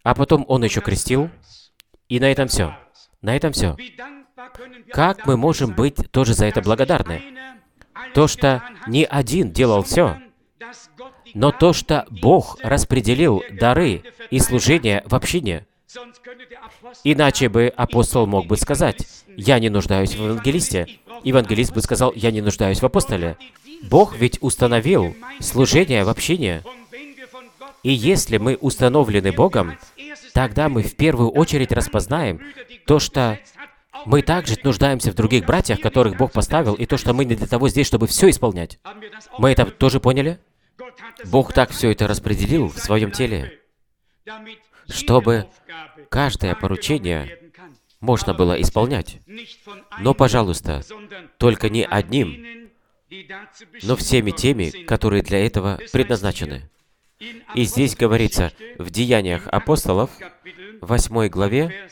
[SPEAKER 1] а потом Он еще крестил, и на этом все. На этом все. Как мы можем быть тоже за это благодарны? То, что не один делал все, но то, что Бог распределил дары и служение в общине. Иначе бы апостол мог бы сказать: «Я не нуждаюсь в евангелисте». Евангелист бы сказал: «Я не нуждаюсь в апостоле». Бог ведь установил служение в общине. И если мы установлены Богом, тогда мы в первую очередь распознаем то, что мы также нуждаемся в других братьях, которых Бог поставил, и то, что мы не для того здесь, чтобы все исполнять. Мы это тоже поняли? Бог так все это распределил в своем теле, чтобы каждое поручение можно было исполнять. Но, пожалуйста, только не одним, но всеми теми, которые для этого предназначены. И здесь говорится в Деяниях апостолов, восьмой главе,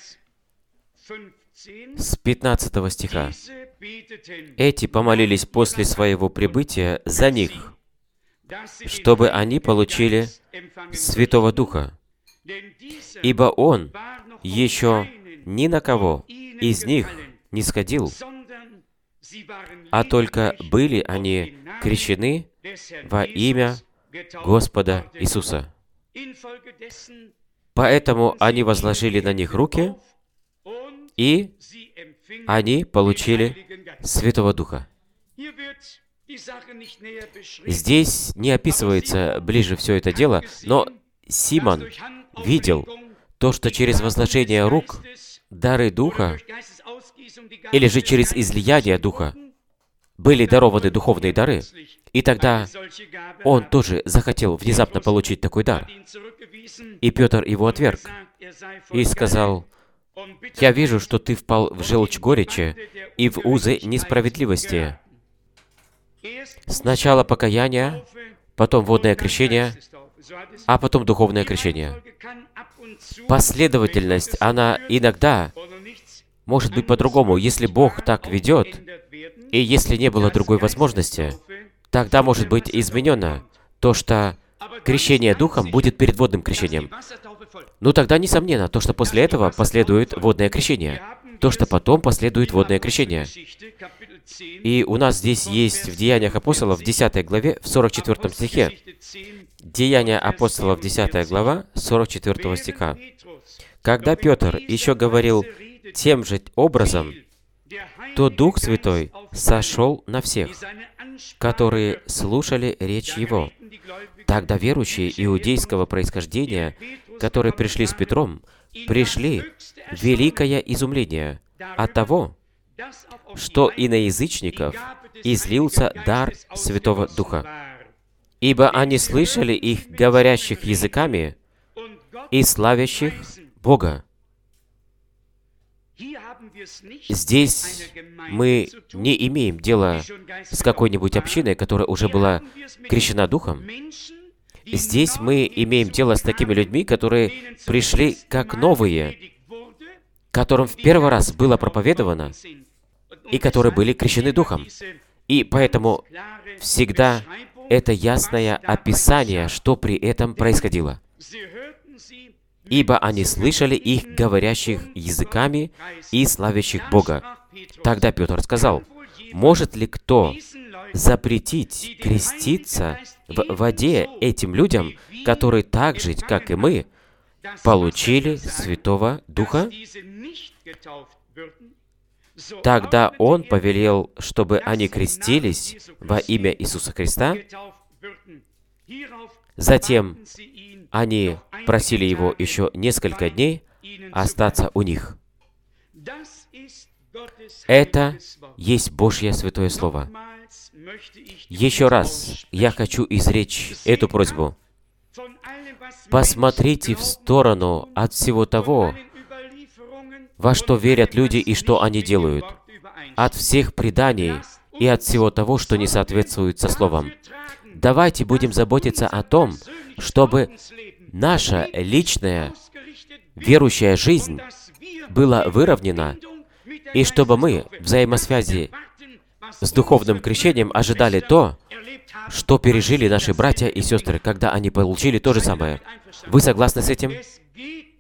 [SPEAKER 1] с пятнадцатого стиха. «Эти помолились после своего прибытия за них, чтобы они получили Святого Духа, ибо Он еще ни на кого из них не сходил, а только были они крещены во имя Господа Иисуса. Поэтому они возложили на них руки, и они получили Святого Духа». Здесь не описывается ближе все это дело, но Симон видел то, что через возложение рук дары Духа, или же через излияние Духа, были дарованы духовные дары, и тогда он тоже захотел внезапно получить такой дар. И Петр его отверг и сказал: «Я вижу, что ты впал в желчь горечи и в узы несправедливости. Сначала покаяние, потом водное крещение, а потом духовное крещение». Последовательность, она иногда может быть по-другому. Если Бог так ведет, и если не было другой возможности, тогда может быть изменено то, что крещение Духом будет перед водным крещением. Ну тогда, несомненно, то, что после этого последует водное крещение, то, что потом последует водное крещение. И у нас здесь есть в Деяниях апостолов, в десятой главе, в сорок четвёртом стихе. Деяния апостолов, десятая глава, сорок четвёртого стиха. «Когда Петр еще говорил тем же образом, то Дух Святой сошел на всех, которые слушали речь Его. Тогда верующие иудейского происхождения, которые пришли с Петром, пришли в великое изумление от того, что и на язычников излился дар Святого Духа. Ибо они слышали их, говорящих языками и славящих Бога». Здесь мы не имеем дела с какой-нибудь общиной, которая уже была крещена Духом. Здесь мы имеем дело с такими людьми, которые пришли как новые, которым в первый раз было проповедовано, и которые были крещены Духом. И поэтому всегда это ясное описание, что при этом происходило. «Ибо они слышали их, говорящих языками и славящих Бога». Тогда Петр сказал: «Может ли кто запретить креститься в воде этим людям, которые так же, как и мы, получили Святого Духа?» Тогда он повелел, чтобы они крестились во имя Иисуса Христа. Затем они просили его еще несколько дней остаться у них. Это есть Божье Святое Слово. Еще раз я хочу изречь эту просьбу. Посмотрите в сторону от всего того, во что верят люди и что они делают, от всех преданий и от всего того, что не соответствует со Словом. Давайте будем заботиться о том, чтобы наша личная верующая жизнь была выровнена, и чтобы мы в взаимосвязи с духовным крещением ожидали то, что пережили наши братья и сестры, когда они получили то же самое. Вы согласны с этим?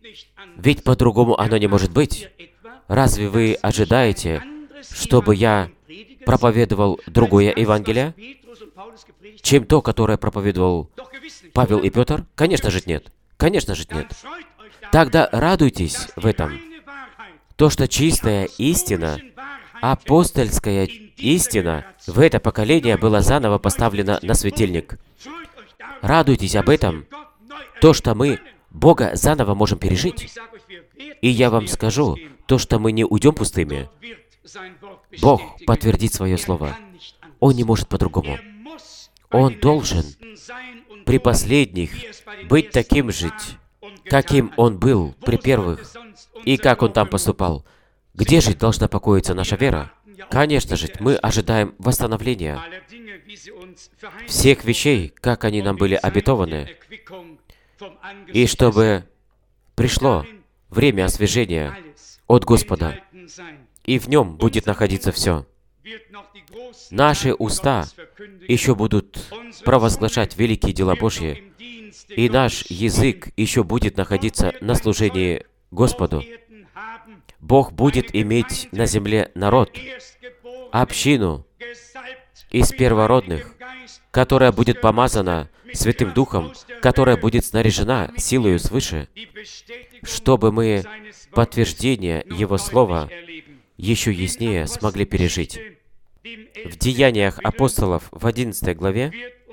[SPEAKER 1] Ведь по-другому оно не может быть. Разве вы ожидаете, чтобы я проповедовал другое Евангелие, чем то, которое проповедовал Павел и Петр? Конечно же нет. Конечно же нет. Тогда радуйтесь в этом. То, что чистая истина, апостольская истина в это поколение была заново поставлена на светильник. Радуйтесь об этом. То, что мы Бога заново можем пережить. И я вам скажу, то, что мы не уйдем пустыми. Бог подтвердит свое слово. Он не может по-другому. Он должен при последних быть таким же, каким Он был при первых, и как Он там поступал. Где же должна покоиться наша вера? Конечно же, мы ожидаем восстановления всех вещей, как они нам были обетованы, и чтобы пришло время освежения от Господа, и в Нем будет находиться все. Наши уста еще будут провозглашать великие дела Божьи, и наш язык еще будет находиться на служении Господу. Бог будет иметь на земле народ, общину из первородных, которая будет помазана Святым Духом, которая будет снаряжена силою свыше, чтобы мы подтверждение Его Слова еще яснее смогли пережить. В Деяниях апостолов в одиннадцатой главе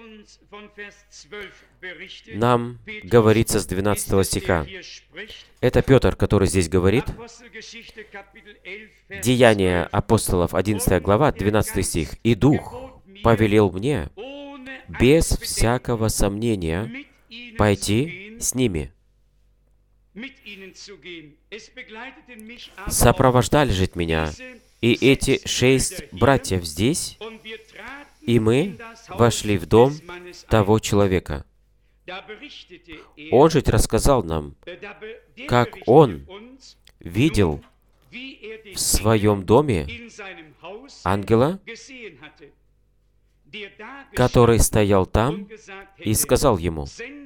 [SPEAKER 1] нам говорится с двенадцатого стиха. Это Петр, который здесь говорит. Деяния апостолов, одиннадцатая глава, двенадцатый стих. «И Дух повелел мне без всякого сомнения пойти с ними». Сопровождали же меня и эти шесть братьев здесь, и мы вошли в дом того человека. Он же рассказал нам, как он видел в своем доме ангела, который стоял там и сказал ему: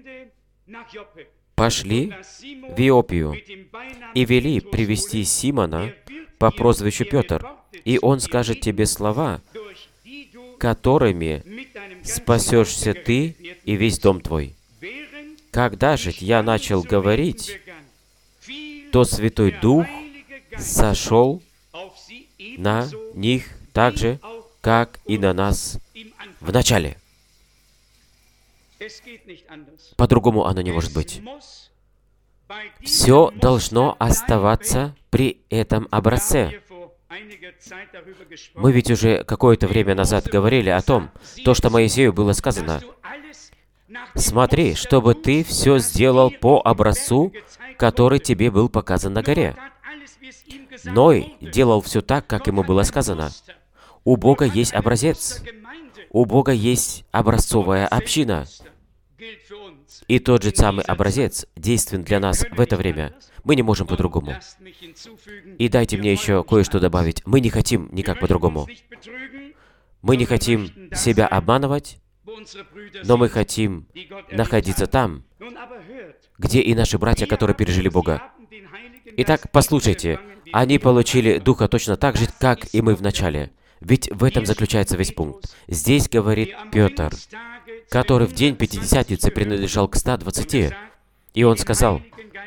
[SPEAKER 1] «Пошли в Иопию и вели привести Симона по прозвищу Петр, и он скажет тебе слова, которыми спасешься ты и весь дом твой». Когда же я начал говорить, то Святой Дух сошел на них так же, как и на нас в начале. По-другому оно не может быть. Все должно оставаться при этом образце. Мы ведь уже какое-то время назад говорили о том, то, что Моисею было сказано: «Смотри, чтобы ты все сделал по образцу, который тебе был показан на горе». Ной делал все так, как ему было сказано. У Бога есть образец. У Бога есть образцовая община. И тот же самый образец действен для нас в это время. Мы не можем по-другому. И дайте мне еще кое-что добавить. Мы не хотим никак по-другому. Мы не хотим себя обманывать, но мы хотим находиться там, где и наши братья, которые пережили Бога. Итак, послушайте, они получили Духа точно так же, как и мы в начале. Ведь в этом заключается весь пункт. Здесь говорит Петр, который в день Пятидесятницы принадлежал к ста двадцати. И он сказал,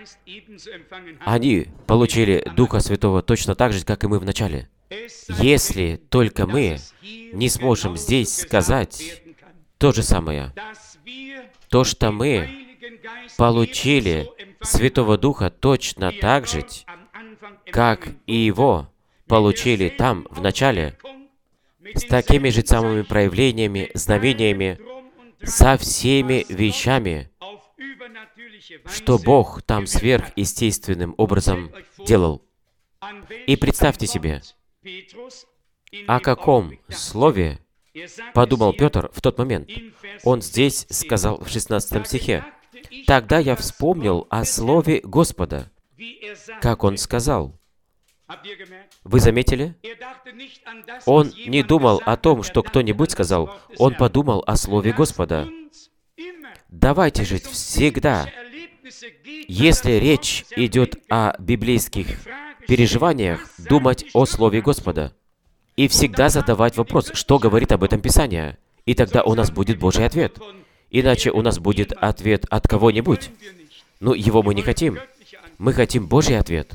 [SPEAKER 1] они получили Духа Святого точно так же, как и мы в начале. Если только мы не сможем здесь сказать то же самое, то, что мы получили Святого Духа точно так же, как и Его получили там, в начале, с такими же самыми проявлениями, знамениями, со всеми вещами, что Бог там сверхъестественным образом делал. И представьте себе, о каком слове подумал Петр в тот момент. Он здесь сказал в шестнадцатом стихе: «Тогда я вспомнил о слове Господа», как он сказал. Вы заметили? Он не думал о том, что кто-нибудь сказал. Он подумал о слове Господа. Давайте жить всегда, если речь идет о библейских переживаниях, думать о Слове Господа и всегда задавать вопрос, что говорит об этом Писание. И тогда у нас будет Божий ответ. Иначе у нас будет ответ от кого-нибудь. Но его мы не хотим. Мы хотим Божий ответ.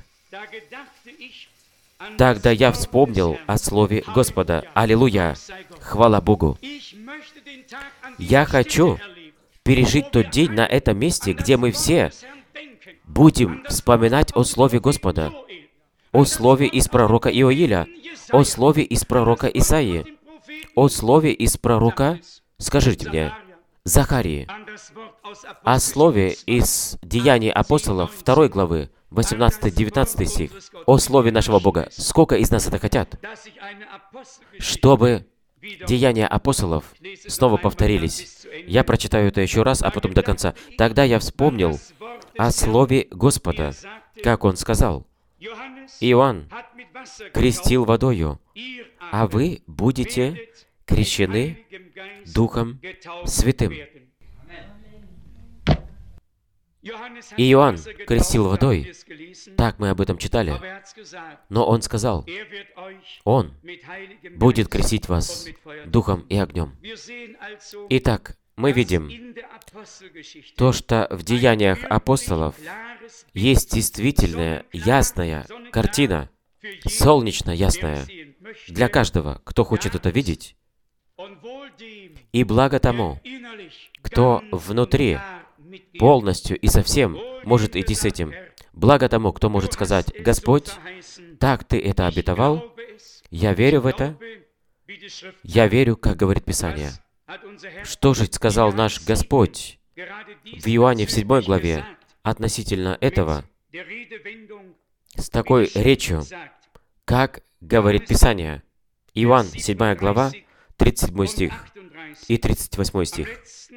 [SPEAKER 1] Тогда я вспомнил о Слове Господа. Аллилуйя! Хвала Богу! Я хочу пережить тот день на этом месте, где мы все будем вспоминать о Слове Господа, о Слове из пророка Иоиля, о Слове из пророка Исаии, о Слове из пророка, скажите мне, Захарии, о Слове из Деяний апостолов второй главы, восемнадцатый-девятнадцатый стих, о Слове нашего Бога. Сколько из нас это хотят? Чтобы Деяния апостолов снова повторились. Я прочитаю это еще раз, а потом до конца. Тогда я вспомнил о Слове Господа, как Он сказал. Иоанн крестил водою, а вы будете крещены Духом Святым. Иоанн крестил водой. Так мы об этом читали. Но он сказал, Он будет крестить вас Духом и огнем. Итак, мы видим то, что в Деяниях апостолов есть действительно ясная картина, солнечно ясная, для каждого, кто хочет это видеть. И благо тому, кто внутри полностью и совсем может идти с этим. Благо тому, кто может сказать, «Господь, так Ты это обетовал, я верю в это, я верю, как говорит Писание». Что же сказал наш Господь в Иоанне в седьмой главе относительно этого, с такой речью, как говорит Писание? Иоанн, седьмая глава, тридцать седьмой стих и тридцать восьмой стих.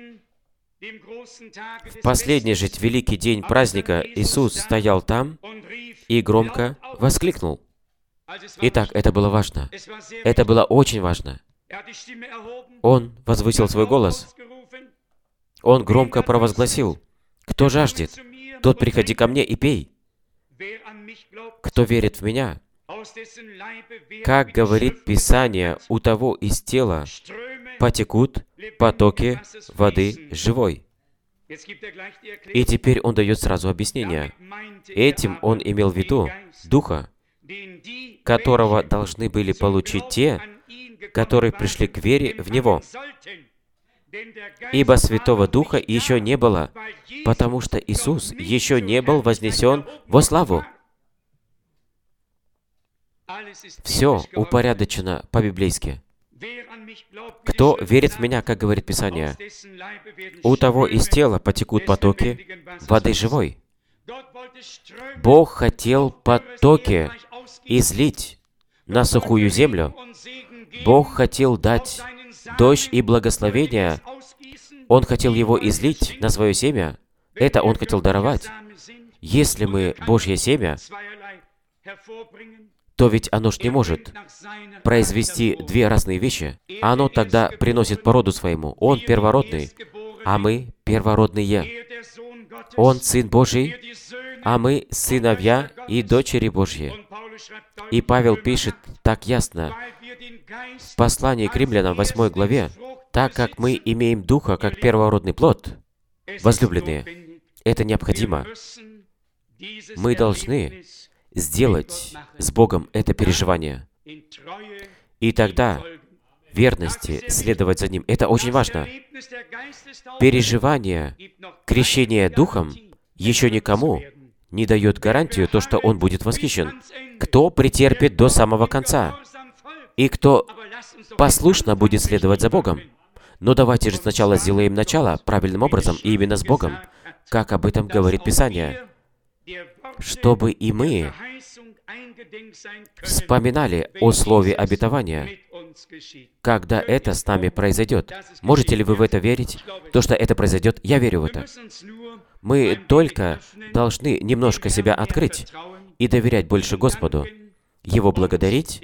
[SPEAKER 1] В последний же великий день праздника Иисус стоял там и громко воскликнул. Итак, это было важно. Это было очень важно. Он возвысил свой голос. Он громко провозгласил, «Кто жаждет, тот приходи ко мне и пей. Кто верит в Меня, как говорит Писание, у того из тела потекут потоки воды живой». И теперь он дает сразу объяснение. Этим он имел в виду Духа, которого должны были получить те, которые пришли к вере в Него. Ибо Святого Духа еще не было, потому что Иисус еще не был вознесен во славу. Все упорядочено по-библейски. Кто верит в Меня, как говорит Писание, у того из тела потекут потоки воды живой. Бог хотел потоки излить на сухую землю. Бог хотел дать дождь и благословение. Он хотел его излить на свое семя. Это Он хотел даровать. Если мы Божье семя, то ведь оно ж не может произвести две разные вещи. Оно тогда приносит по роду своему. Он первородный, а мы первородные. Он Сын Божий, а мы сыновья и дочери Божьи. И Павел пишет так ясно в послании к римлянам, восьмой главе, «Так как мы имеем Духа, как первородный плод, возлюбленные, это необходимо. Мы должны сделать с Богом это переживание. И тогда верности следовать за Ним. Это очень важно. Переживание крещения Духом еще никому не дает гарантию, то, что он будет восхищен. Кто претерпит до самого конца? И кто послушно будет следовать за Богом? Но давайте же сначала сделаем начало правильным образом, и именно с Богом, как об этом говорит Писание, чтобы и мы вспоминали о слове обетования, когда это с нами произойдет. Можете ли вы в это верить? То, что это произойдет, я верю в это. Мы только должны немножко себя открыть и доверять больше Господу, Его благодарить,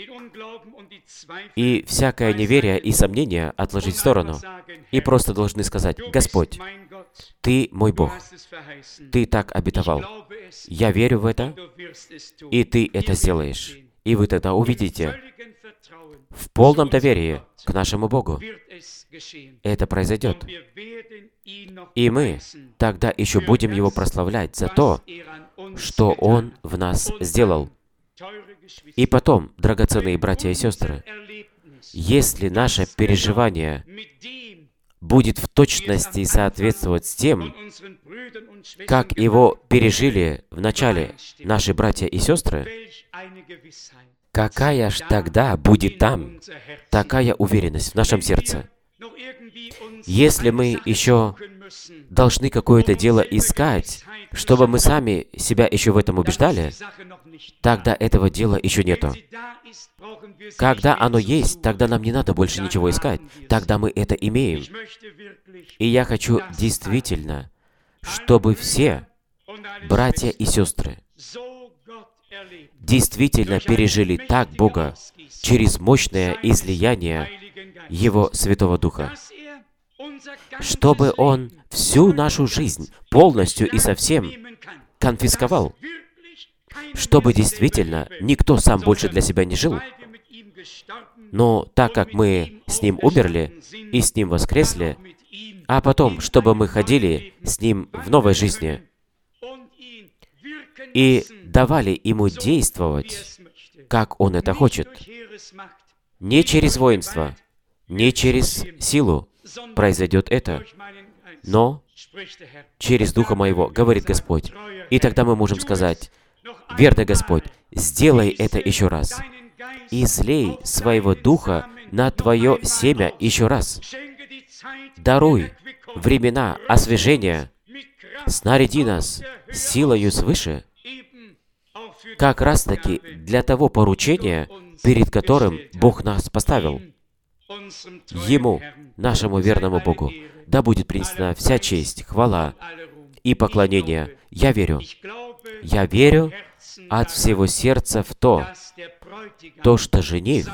[SPEAKER 1] и всякое неверие и сомнение отложить в сторону. И просто должны сказать: «Господь, Ты мой Бог. Ты так обетовал. Я верю в это, и Ты это сделаешь. И вы тогда увидите в полном доверии к нашему Богу. Это произойдет. И мы тогда еще будем Его прославлять за то, что Он в нас сделал. И потом, драгоценные братья и сестры, если наше переживание будет в точности соответствовать с тем, как его пережили в начале наши братья и сестры, какая ж тогда будет там такая уверенность в нашем сердце? Если мы еще должны какое-то дело искать, чтобы мы сами себя еще в этом убеждали, тогда этого дела еще нету. Когда оно есть, тогда нам не надо больше ничего искать. Тогда мы это имеем. И я хочу действительно, чтобы все братья и сестры действительно пережили так Бога через мощное излияние Его Святого Духа, чтобы Он всю нашу жизнь полностью и совсем конфисковал, чтобы действительно никто сам больше для себя не жил, но так как мы с Ним умерли и с Ним воскресли, а потом, чтобы мы ходили с Ним в новой жизни и давали Ему действовать, как Он это хочет. Не через воинство, не через силу произойдет это, но через Духа Моего, говорит Господь. И тогда мы можем сказать: «Верный Господь, сделай это еще раз. Излей своего Духа на Твое семя еще раз. Даруй времена освежения, снаряди нас силою свыше, как раз-таки для того поручения, перед которым Бог нас поставил. Ему, нашему верному Богу, да будет принесена вся честь, хвала и поклонение. Я верю. Я верю от всего сердца в то, то, что жених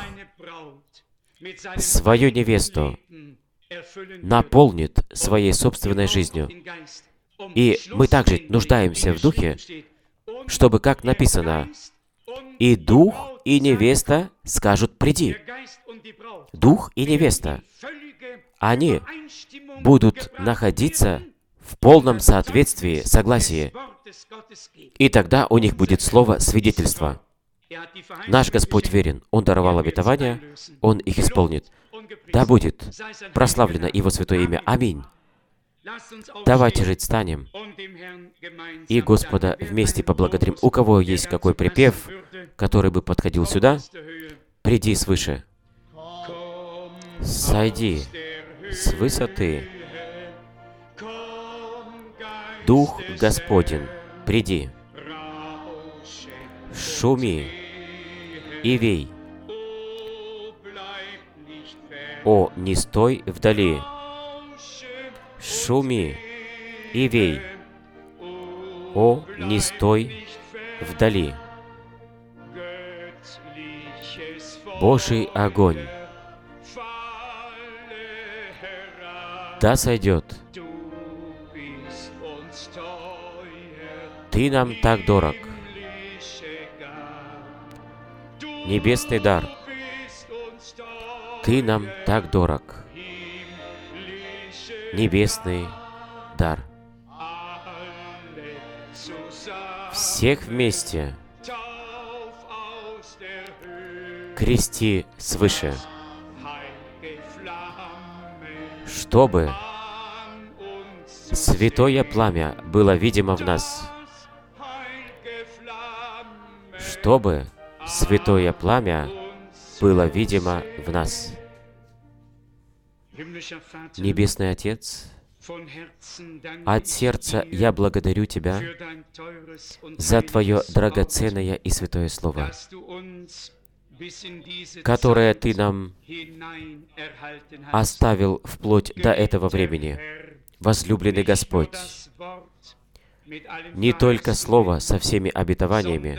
[SPEAKER 1] свою невесту наполнит своей собственной жизнью. И мы также нуждаемся в Духе, чтобы, как написано, «И Дух, и невеста скажут: приди». Дух и невеста, они будут находиться в полном соответствии, согласии. И тогда у них будет слово свидетельства. Наш Господь верен. Он даровал обетования, Он их исполнит. Да будет прославлено Его святое имя. Аминь. Давайте же встанем и Господа вместе поблагодарим. У кого есть какой припев, который бы подходил сюда, приди свыше. Сойди с высоты. Дух Господень, приди. Шуми и вей. О, не стой вдали. Шуми и вей. О, не стой вдали. Божий огонь да сойдет. Ты нам так дорог. Небесный дар. Ты нам так дорог. Небесный дар. Всех вместе крести свыше, чтобы святое пламя было видимо в нас, чтобы святое пламя было видимо в нас. Небесный Отец, от сердца я благодарю Тебя за Твое драгоценное и святое Слово, которое Ты нам оставил вплоть до этого времени. Возлюбленный Господь, не только Слово со всеми обетованиями,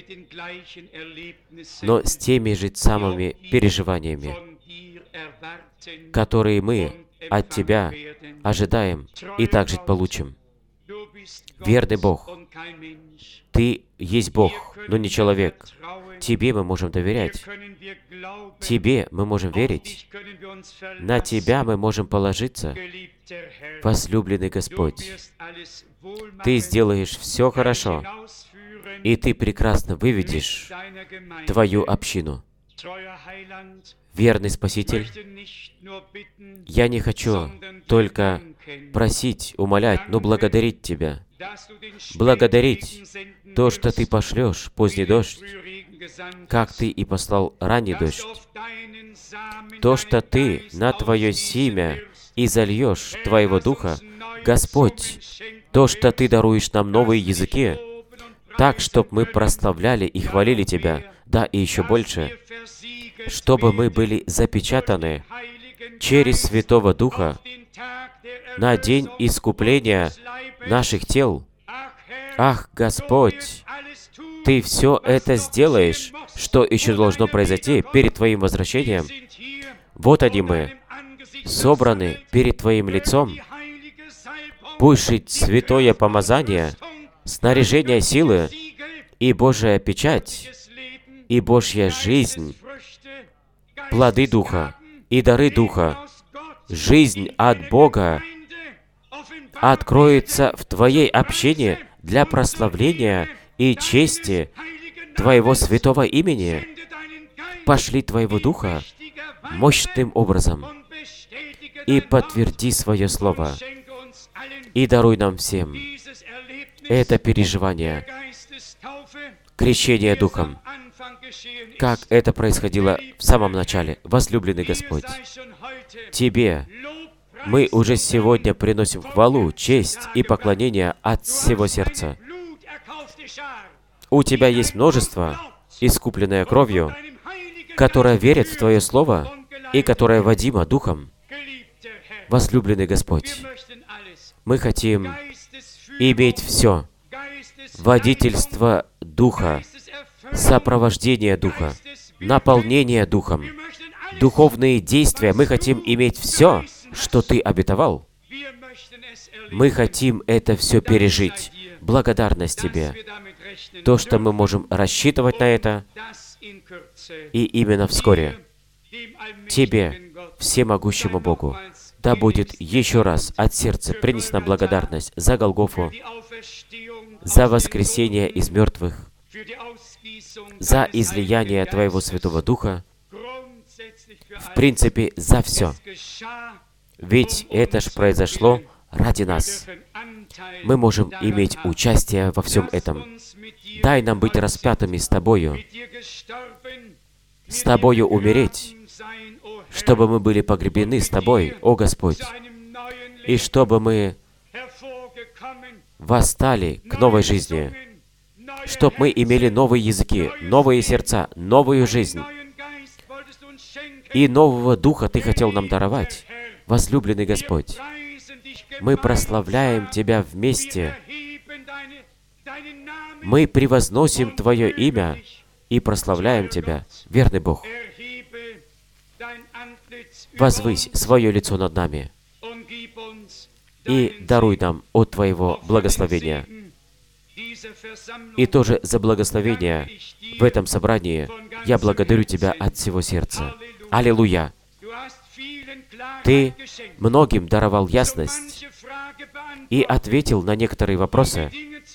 [SPEAKER 1] но с теми же самыми переживаниями, которые мы от Тебя ожидаем, и так жить получим. Верный Бог, Ты есть Бог, но не человек. Тебе мы можем доверять. Тебе мы можем верить. На Тебя мы можем положиться. Возлюбленный Господь, Ты сделаешь все хорошо, и Ты прекрасно выведешь Твою общину. Верный Спаситель, я не хочу только просить, умолять, но благодарить Тебя. Благодарить то, что Ты пошлешь поздний дождь, как Ты и послал ранний дождь. То, что Ты на Твое семя и зальешь Твоего Духа, Господь, то, что Ты даруешь нам новые языки, так, чтобы мы прославляли и хвалили Тебя, да, и еще больше, чтобы мы были запечатаны через Святого Духа на день искупления наших тел. Ах, Господь, Ты все это сделаешь, что еще должно произойти перед Твоим возвращением. Вот они мы, собраны перед Твоим лицом, пусть святое помазание, снаряжение силы и Божья печать, и Божья жизнь, плоды Духа и дары Духа, жизнь от Бога откроется в Твоей общине для прославления и чести Твоего святого имени. Пошли Твоего Духа мощным образом и подтверди Свое Слово, и даруй нам всем это переживание, крещение Духом, как это происходило в самом начале. Возлюбленный Господь, Тебе мы уже сегодня приносим хвалу, честь и поклонение от всего сердца. У Тебя есть множество, искупленное кровью, которое верит в Твое Слово и которое водимо Духом. Возлюбленный Господь, мы хотим иметь все: водительство Духа, сопровождение Духа, наполнение Духом, духовные действия. Мы хотим иметь все, что Ты обетовал. Мы хотим это все пережить. Благодарность Тебе. То, что мы можем рассчитывать на это, и именно вскоре Тебе, всемогущему Богу, да будет еще раз от сердца принесена благодарность за Голгофу, за воскресение из мертвых, за излияние Твоего Святого Духа, в принципе, за все. Ведь это ж произошло ради нас. Мы можем иметь участие во всем этом. Дай нам быть распятыми с Тобою, с Тобою умереть, чтобы мы были погребены с Тобой, о Господь, и чтобы мы восстали к новой жизни, чтобы мы имели новые языки, новые сердца, новую жизнь. И нового Духа Ты хотел нам даровать. Возлюбленный Господь, мы прославляем Тебя вместе. Мы превозносим Твое имя и прославляем Тебя, верный Бог. Возвысь свое лицо над нами и даруй нам от Твоего благословения. И тоже за благословение в этом собрании я благодарю Тебя от всего сердца. Аллилуйя! Ты многим даровал ясность и ответил на некоторые вопросы,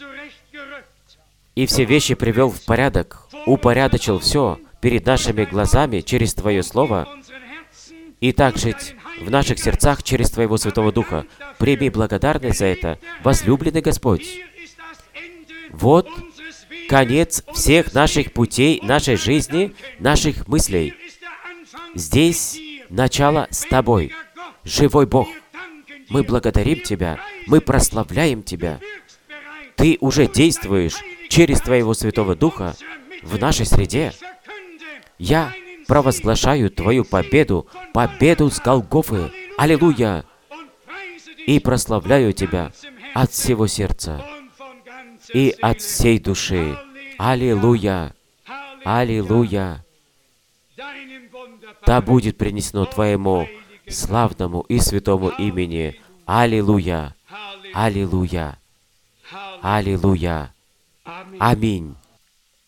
[SPEAKER 1] и все вещи привел в порядок, упорядочил все перед нашими глазами через Твое Слово, и также в наших сердцах через Твоего Святого Духа. Прими благодарность за это, возлюбленный Господь. Вот конец всех наших путей, нашей жизни, наших мыслей. Здесь начало с Тобой, живой Бог. Мы благодарим Тебя, мы прославляем Тебя. Ты уже действуешь через Твоего Святого Духа в нашей среде. Я провозглашаю Твою победу, победу с Голгофы. Аллилуйя! И прославляю Тебя от всего сердца и от всей души. Аллилуйя! Аллилуйя! Да будет принесено Твоему славному и святому имени. Аллилуйя! Аллилуйя! Аллилуйя! Аминь!